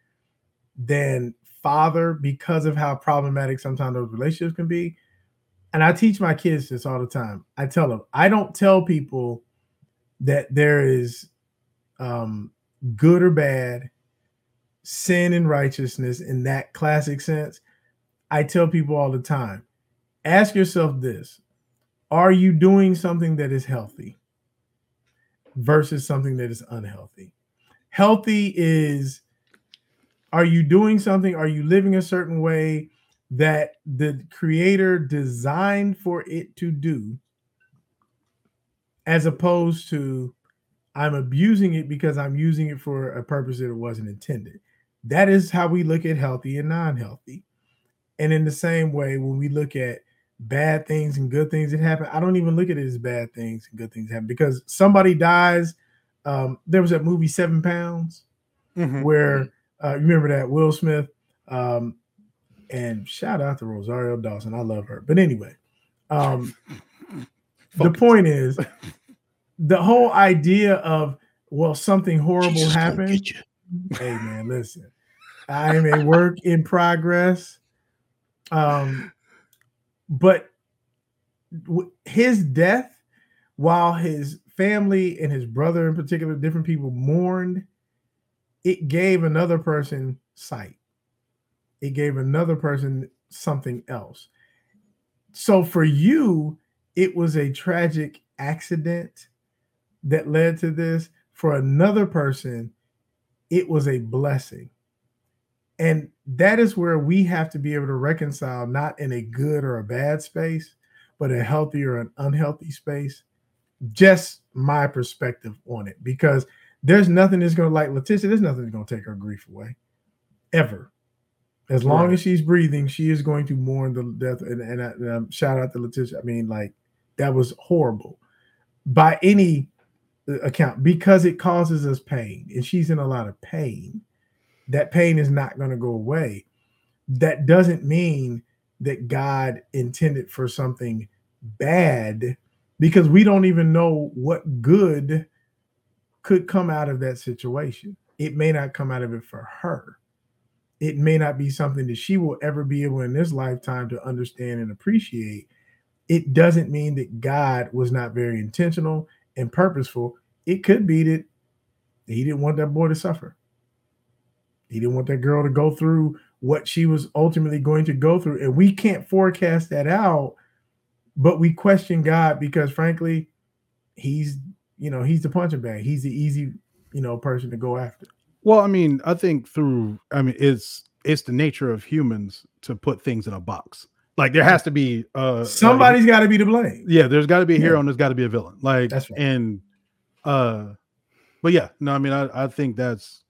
than father because of how problematic sometimes those relationships can be. And I teach my kids this all the time. I tell them, I don't tell people that there is um, good or bad, sin and righteousness in that classic sense. I tell people all the time, ask yourself this: are you doing something that is healthy versus something that is unhealthy? Healthy is, are you doing something? Are you living a certain way that the creator designed for it to do, as opposed to I'm abusing it because I'm using it for a purpose that it wasn't intended? That is how we look at healthy and non-healthy. And in the same way, when we look at bad things and good things that happen, I don't even look at it as bad things and good things that happen, because somebody dies. Um, there was that movie Seven Pounds, mm-hmm. where uh, you remember that Will Smith, um, and shout out to Rosario Dawson. I love her. But anyway, um, the point is, the whole idea of, well, something horrible Jesus happened. Hey man, listen, I am a work in progress. Um, but his death, while his family and his brother in particular, different people mourned, it gave another person sight. It gave another person something else. So for you, it was a tragic accident that led to this. For another person, it was a blessing. And that is where we have to be able to reconcile, not in a good or a bad space, but a healthy or an unhealthy space. Just my perspective on it, because there's nothing that's going to, like Letitia, there's nothing that's going to take her grief away, ever. As long right. as she's breathing, she is going to mourn the death. And, and, and um, shout out to Letitia. I mean, like, that was horrible by any account, because it causes us pain, and she's in a lot of pain. That pain is not going to go away. That doesn't mean that God intended for something bad, because we don't even know what good could come out of that situation. It may not come out of it for her. It may not be something that she will ever be able in this lifetime to understand and appreciate. It doesn't mean that God was not very intentional and purposeful. It could be that he didn't want that boy to suffer. He didn't want that girl to go through what she was ultimately going to go through. And we can't forecast that out, but we question God because, frankly, he's, you know, he's the punching bag. He's the easy, you know, person to go after. Well, I mean, I think through, I mean, it's, it's the nature of humans to put things in a box. Like there has to be uh somebody's got to be to blame. Yeah, there's got to be a hero yeah. and there's got to be a villain. Like that's right. And uh, but yeah, no, I mean, I, I think that's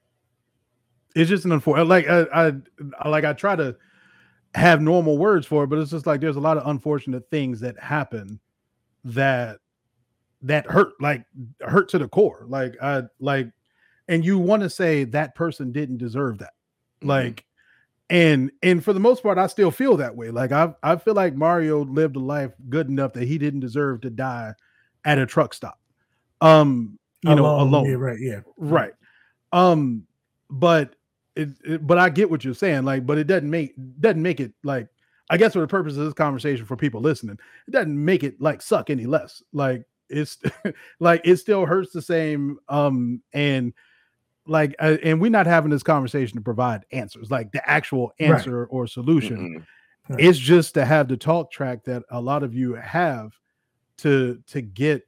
it's just an unfortunate. Like I, I like I try to have normal words for it, but it's just like there's a lot of unfortunate things that happen that that hurt, like hurt to the core. Like I like, and you want to say that person didn't deserve that, mm-hmm. like. And and for the most part, I still feel that way. Like I I feel like Mario lived a life good enough that he didn't deserve to die at a truck stop. Um, you alone, know, alone. Yeah, right, yeah. Right. Um, but it, it but I get what you're saying, like, but it doesn't make doesn't make it like, I guess for the purpose of this conversation for people listening, it doesn't make it like suck any less. Like it's like it still hurts the same. Um, and Like, uh, and we're not having this conversation to provide answers, like the actual answer right. or solution. Mm-hmm. Right. It's just to have the talk track that a lot of you have to to get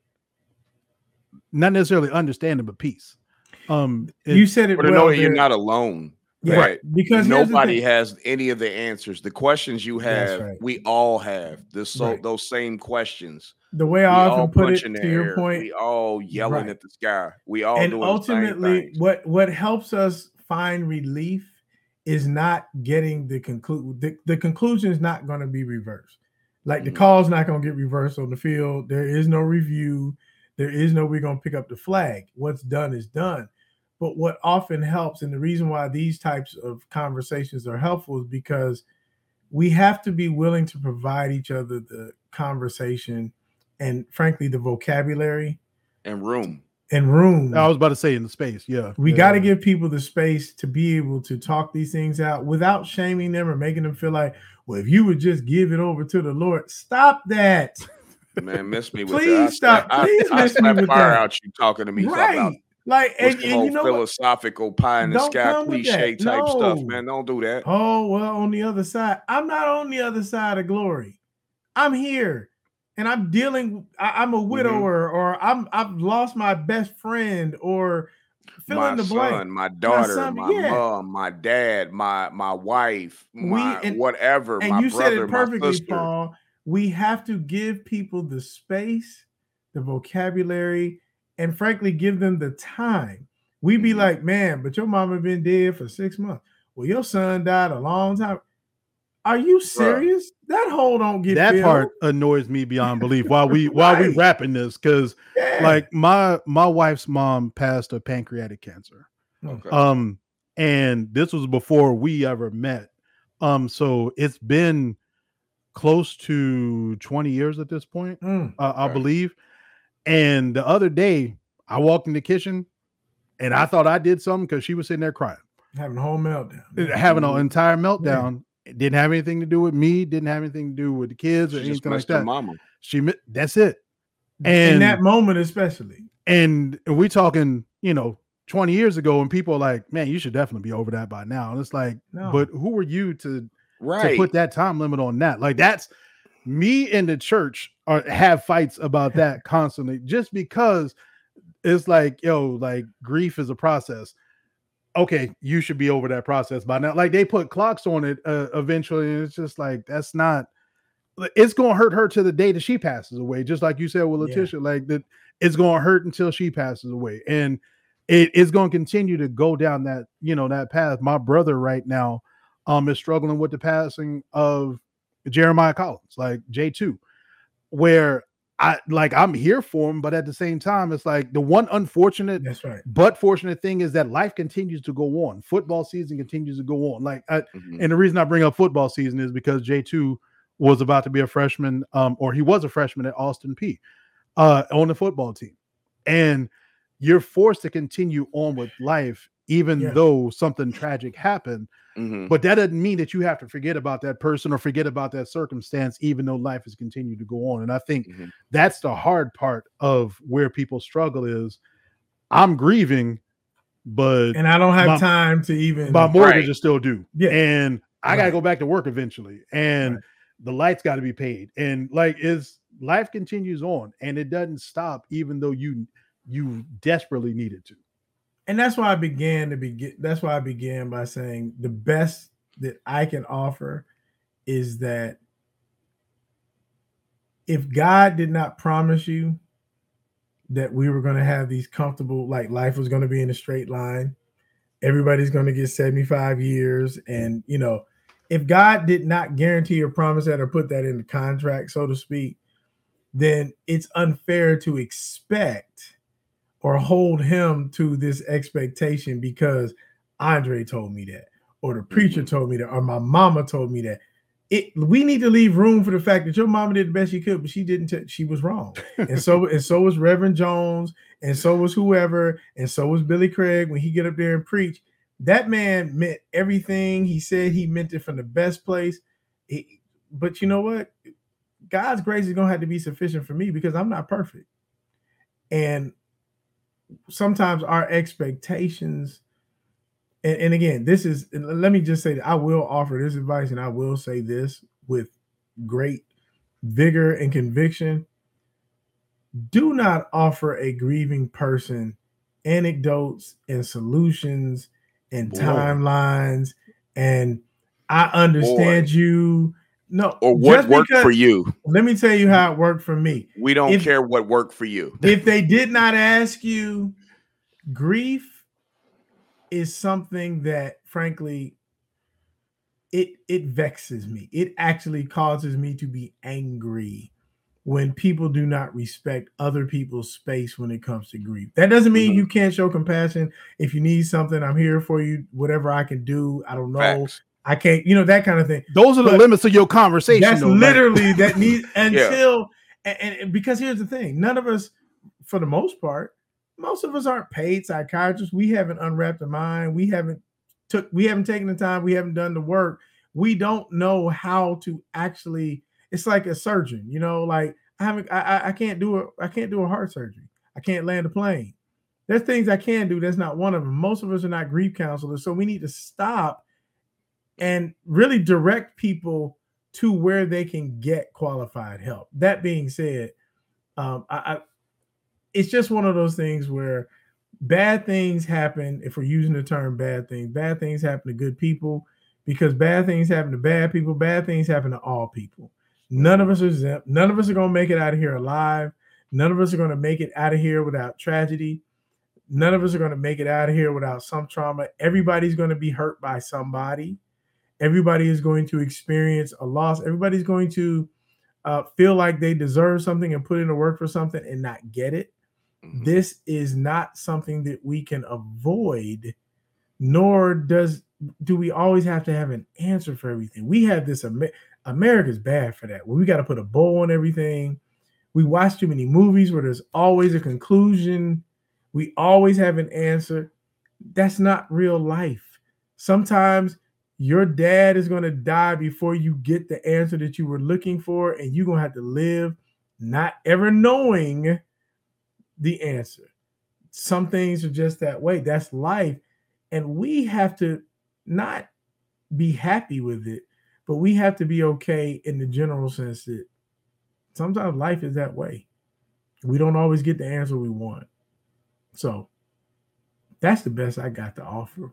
not necessarily understanding, but peace. Um, you said it. But to well, know that you're not alone, yeah. right? Because nobody has any of the answers. The questions you have, right. we all have. The so right. those same questions. The way I often put it, to your air. point, we all yelling right. at the sky. We all and doing ultimately, the same what what helps us find relief is not getting the conclude. The, the conclusion is not going to be reversed. Like mm-hmm. the call's not going to get reversed on the field. There is no review. There is no we're going to pick up the flag. What's done is done. But what often helps, and the reason why these types of conversations are helpful, is because we have to be willing to provide each other the conversation and, frankly, the vocabulary and room. And room. I was about to say in the space. Yeah. We yeah. got to give people the space to be able to talk these things out without shaming them or making them feel like, well, if you would just give it over to the Lord. Stop that. Man, miss me with Please that. stop. I, Please I, miss I me with fire that. out you talking to me right. about like and, and you know philosophical what? pie in the Don't sky cliche type no. stuff, man. Don't do that. Oh, well, on the other side. I'm not on the other side of glory. I'm here. And I'm dealing, I, I'm a widower, mm-hmm. or I'm I've lost my best friend, or fill my in the son, blank. My daughter, my, son, my yeah. mom, my dad, my my wife, we, my and, whatever. And my you brother, said it perfectly, my sister. Paul. We have to give people the space, the vocabulary, and frankly, give them the time. We be mm-hmm. like, man, but your mama been dead for six months. Well, your son died a long time. Are you serious? Bruh. That hole don't get that filled. Part annoys me beyond belief. While we right. while we wrapping this, because yeah. like my my wife's mom passed of pancreatic cancer. Okay. Um, and this was before we ever met. Um, so it's been close to twenty years at this point, mm, uh, I right. believe. And the other day, I walked in the kitchen, and I thought I did something because she was sitting there crying, having a whole meltdown, having an entire meltdown. Yeah. It didn't have anything to do with me. Didn't have anything to do with the kids or she anything like that. Mama. She, that's it. And in that moment, especially. And we talking, you know, twenty years ago, and people are like, "Man, you should definitely be over that by now." And it's like, no. but who were you to right. to put that time limit on that? Like that's me in the church are have fights about that constantly, just because it's like, yo, like grief is a process. Okay, you should be over that process by now. Like they put clocks on it uh, eventually, and it's just like that's not it's going to hurt her to the day that she passes away. Just like you said with Letitia, yeah. like that, it's going to hurt until she passes away. And it is going to continue to go down that, you know, that path. My brother right now um, is struggling with the passing of Jeremiah Collins, like J two, where I like, I'm here for him, but at the same time, it's like the one unfortunate, that's right, but fortunate thing is that life continues to go on. Football season continues to go on. Like, I, mm-hmm. and the reason I bring up football season is because J two was about to be a freshman, um, or he was a freshman at Austin Peay uh, on the football team. And you're forced to continue on with life, even yeah. though something tragic happened. Mm-hmm. But that doesn't mean that you have to forget about that person or forget about that circumstance, even though life has continued to go on. And I think mm-hmm. that's the hard part of where people struggle is I'm grieving, but and I don't have my, time to even my mortgage right. is still due. Yeah. And I right. got to go back to work eventually. And right. the lights got to be paid. And like is life continues on and it doesn't stop, even though you you desperately need it to. And that's why I began to begin. That's why I began by saying the best that I can offer is that if God did not promise you that we were going to have these comfortable, like life was going to be in a straight line, everybody's going to get seventy-five years. And, you know, if God did not guarantee or promise that or put that in the contract, so to speak, then it's unfair to expect or hold him to this expectation because Andre told me that, or the preacher mm-hmm. told me that, or my mama told me that. It we need to leave room for the fact that your mama did the best she could, but she didn't. T- she was wrong, and so and so was Reverend Jones, and so was whoever, and so was Billy Craig when he get up there and preach. That man meant everything he said. He meant it from the best place. It, but you know what? God's grace is gonna have to be sufficient for me because I'm not perfect, and sometimes our expectations, and, and again, this is, let me just say that I will offer this advice and I will say this with great vigor and conviction. Do not offer a grieving person anecdotes and solutions and Boy. timelines and I understand Boy. you. No, or what worked because, for you. Let me tell you how it worked for me. We don't if, care what worked for you. If they did not ask you, grief is something that, frankly, it it vexes me. It actually causes me to be angry when people do not respect other people's space when it comes to grief. That doesn't mean mm-hmm. you can't show compassion. If you need something, I'm here for you. Whatever I can do, I don't know. Facts. I can't, you know, that kind of thing. Those are the but limits of your conversation. That's though, literally right? that need until, yeah. and, and because here's the thing, none of us, for the most part, most of us aren't paid psychiatrists. We haven't unwrapped the mind. We haven't took, we haven't taken the time. We haven't done the work. We don't know how to actually, it's like a surgeon, you know, like I haven't, I, I can't do it. I can't do a heart surgery. I can't land a plane. There's things I can do. That's not one of them. Most of us are not grief counselors. So we need to stop and really direct people to where they can get qualified help. That being said, um, I, I, it's just one of those things where bad things happen. If we're using the term bad things, bad things happen to good people because bad things happen to bad people. Bad things happen to all people. None of us are exempt. None of us are going to make it out of here alive. None of us are going to make it out of here without tragedy. None of us are going to make it out of here without some trauma. Everybody's going to be hurt by somebody. Everybody is going to experience a loss. Everybody's going to uh, feel like they deserve something and put in the work for something and not get it. Mm-hmm. This is not something that we can avoid, nor does do we always have to have an answer for everything. We have this, Amer- America's bad for that. We got to put a bow on everything. We watch too many movies where there's always a conclusion. We always have an answer. That's not real life. Sometimes your dad is going to die before you get the answer that you were looking for, and you're going to have to live not ever knowing the answer. Some things are just that way. That's life. And we have to not be happy with it, but we have to be okay in the general sense that sometimes life is that way. We don't always get the answer we want. So that's the best I got to offer.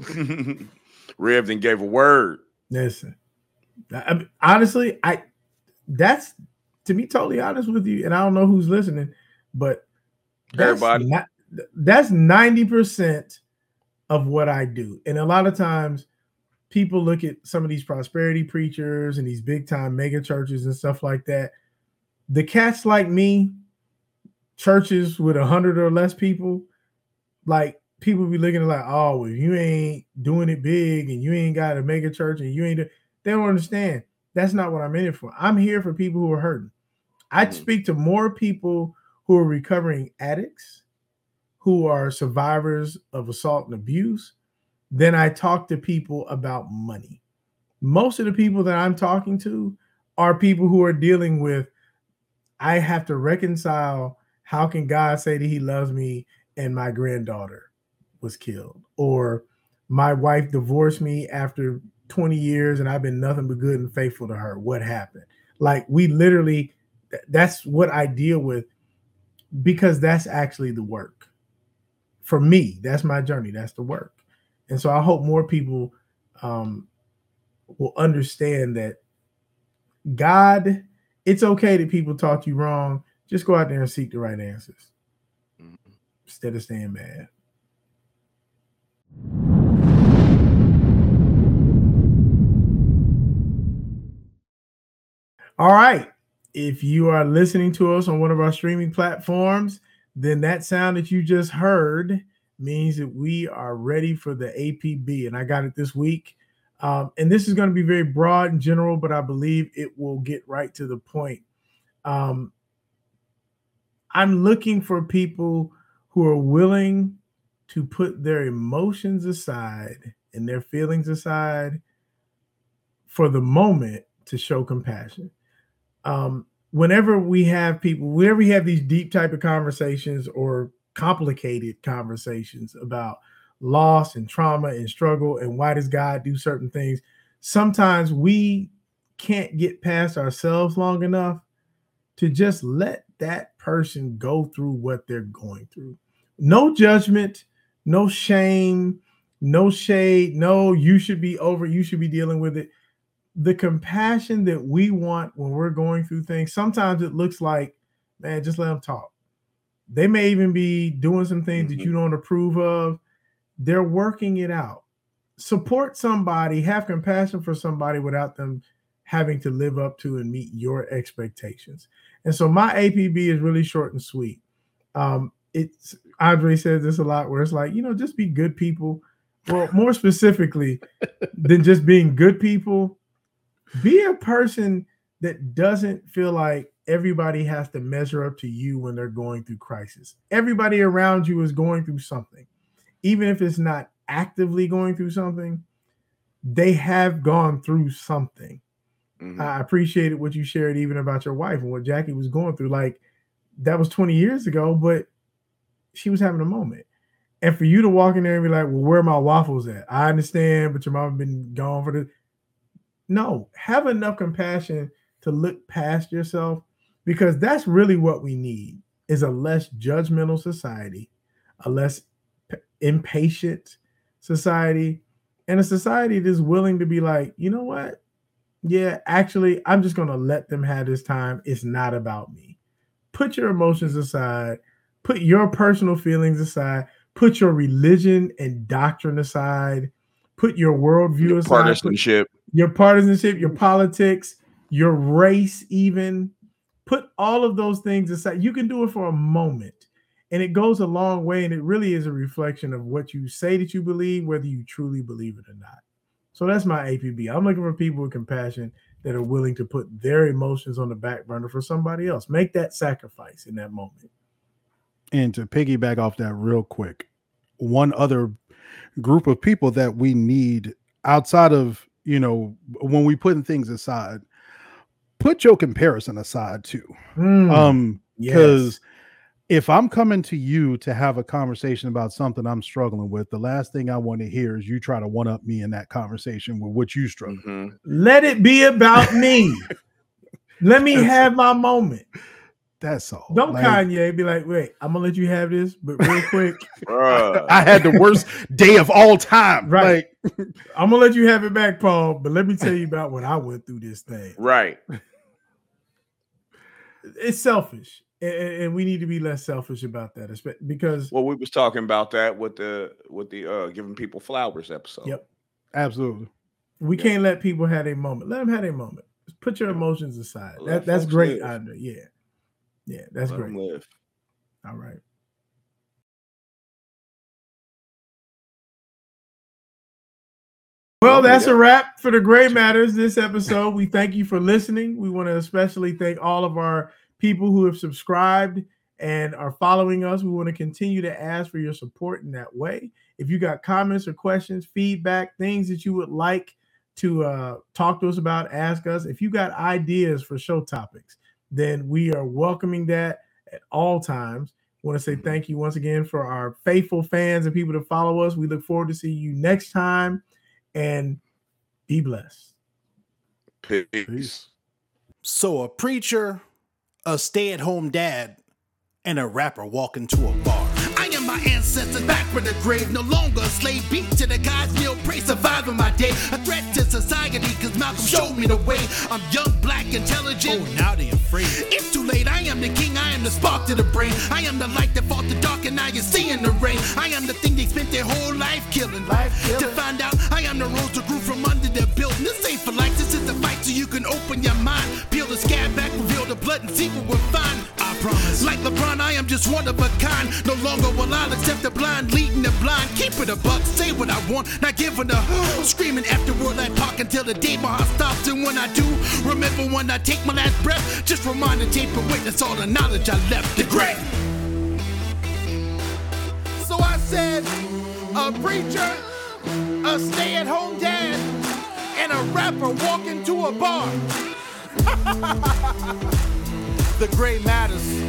Rev then gave a word. Listen, I, honestly, I that's, to be totally honest with you, and I don't know who's listening, but that's Everybody. not, that's ninety percent of what I do. And a lot of times people look at some of these prosperity preachers and these big time mega churches and stuff like that. The cats like me, churches with a hundred or less people, like people be looking at like, oh, well, if you ain't doing it big and you ain't got a mega church and you ain't, do-. They don't understand. That's not what I'm in it for. I'm here for people who are hurting. I Mhm. speak to more people who are recovering addicts, who are survivors of assault and abuse, than I talk to people about money. Most of the people that I'm talking to are people who are dealing with, I have to reconcile, how can God say that he loves me and my granddaughter was killed? Or my wife divorced me after twenty years and I've been nothing but good and faithful to her. What happened? Like, we literally, that's what I deal with, because that's actually the work. For me, that's my journey. That's the work. And so I hope more people um, will understand that God, it's okay that people taught you wrong. Just go out there and seek the right answers mm-hmm. instead of staying mad. All right. If you are listening to us on one of our streaming platforms, then that sound that you just heard means that we are ready for the A P B. And I got it this week. Um, and this is going to be very broad and general, but I believe it will get right to the point. Um, I'm looking for people who are willing to put their emotions aside and their feelings aside for the moment to show compassion. Um, whenever we have people, whenever we have these deep type of conversations or complicated conversations about loss and trauma and struggle and why does God do certain things, sometimes we can't get past ourselves long enough to just let that person go through what they're going through. No judgment, no shame, no shade, no, you should be over, you should be dealing with it. The compassion that we want when we're going through things, sometimes it looks like, man, just let them talk. They may even be doing some things mm-hmm. that you don't approve of. They're working it out. Support somebody, have compassion for somebody without them having to live up to and meet your expectations. And so my A P B is really short and sweet. Um, it's Andre says this a lot, where it's like, you know, just be good people. Well, more specifically than just being good people, be a person that doesn't feel like everybody has to measure up to you when they're going through crisis. Everybody around you is going through something. Even if it's not actively going through something, they have gone through something. Mm-hmm. I appreciated what you shared even about your wife and what Jackie was going through. Like, that was twenty years ago, but she was having a moment. And for you to walk in there and be like, well, where are my waffles at? I understand, but your mom been gone for the... No, have enough compassion to look past yourself, because that's really what we need, is a less judgmental society, a less p- impatient society, and a society that's willing to be like, you know what? Yeah, actually, I'm just going to let them have this time. It's not about me. Put your emotions aside. Put your personal feelings aside. Put your religion and doctrine aside. Put your worldview your aside. Partisanship. Put your partisanship, your politics, your race even. Put all of those things aside. You can do it for a moment. And it goes a long way. And it really is a reflection of what you say that you believe, whether you truly believe it or not. So that's my A P B. I'm looking for people with compassion that are willing to put their emotions on the back burner for somebody else. Make that sacrifice in that moment. And to piggyback off that real quick, one other group of people that we need outside of, you know, when we putting things aside, put your comparison aside too. Mm, um, because yes. If I'm coming to you to have a conversation about something I'm struggling with, the last thing I want to hear is you try to one up me in that conversation with what you struggle mm-hmm. with. Let it be about me. Let me have my moment. That's all. Don't like, Kanye be like, wait, I'm gonna let you have this, but real quick. I, I had the worst day of all time. Right. Like, I'm gonna let you have it back, Paul, but let me tell you about when I went through this thing. Right. it's selfish, and, and we need to be less selfish about that, because well, we was talking about that with the with the uh giving people flowers episode. Yep, absolutely. We yeah. can't let people have a moment. Let them have a moment. Put your yeah. emotions aside. That, that's great, Andre. Yeah, yeah, that's let great. Them live. All right. Well, that's a wrap for the Gray Matters this episode. We thank you for listening. We want to especially thank all of our people who have subscribed and are following us. We want to continue to ask for your support in that way. If you got comments or questions, feedback, things that you would like to uh, talk to us about, ask us. If you got ideas for show topics, then we are welcoming that at all times. I want to say thank you once again for our faithful fans and people to follow us. We look forward to seeing you next time. And be blessed. Peace. So a preacher, a stay-at-home dad, and a rapper walk into a bar. I am my ancestors back from the grave, no longer a slave, beat to the God's meal, pray surviving my day. A threat to society, cause Malcolm showed me the way. I'm young, black, intelligent. Oh, now they afraid. It's too late, I am the king, I am the spark to the brain. I am the light that fought the dark and now you're seeing the rain. I am the thing they spent their whole life killing. Life killing. To find out, I am the rose that grew from under their building. This ain't for life, this is a fight so you can open your mind. Peel the scab back, reveal the blood and see what we'll find. I promise. Like LeBron, I am just one of a kind. No longer will I accept the blind, leading the blind. Keep it a buck, say what I want, not giving a screaming afterward like Pac until the day my heart stops. And when I do, remember when I take my last breath, just remind the tape and witness all the knowledge I left the grave. So I said, a preacher, a stay-at-home dad, and a rapper walk into a bar. The Gray Matters.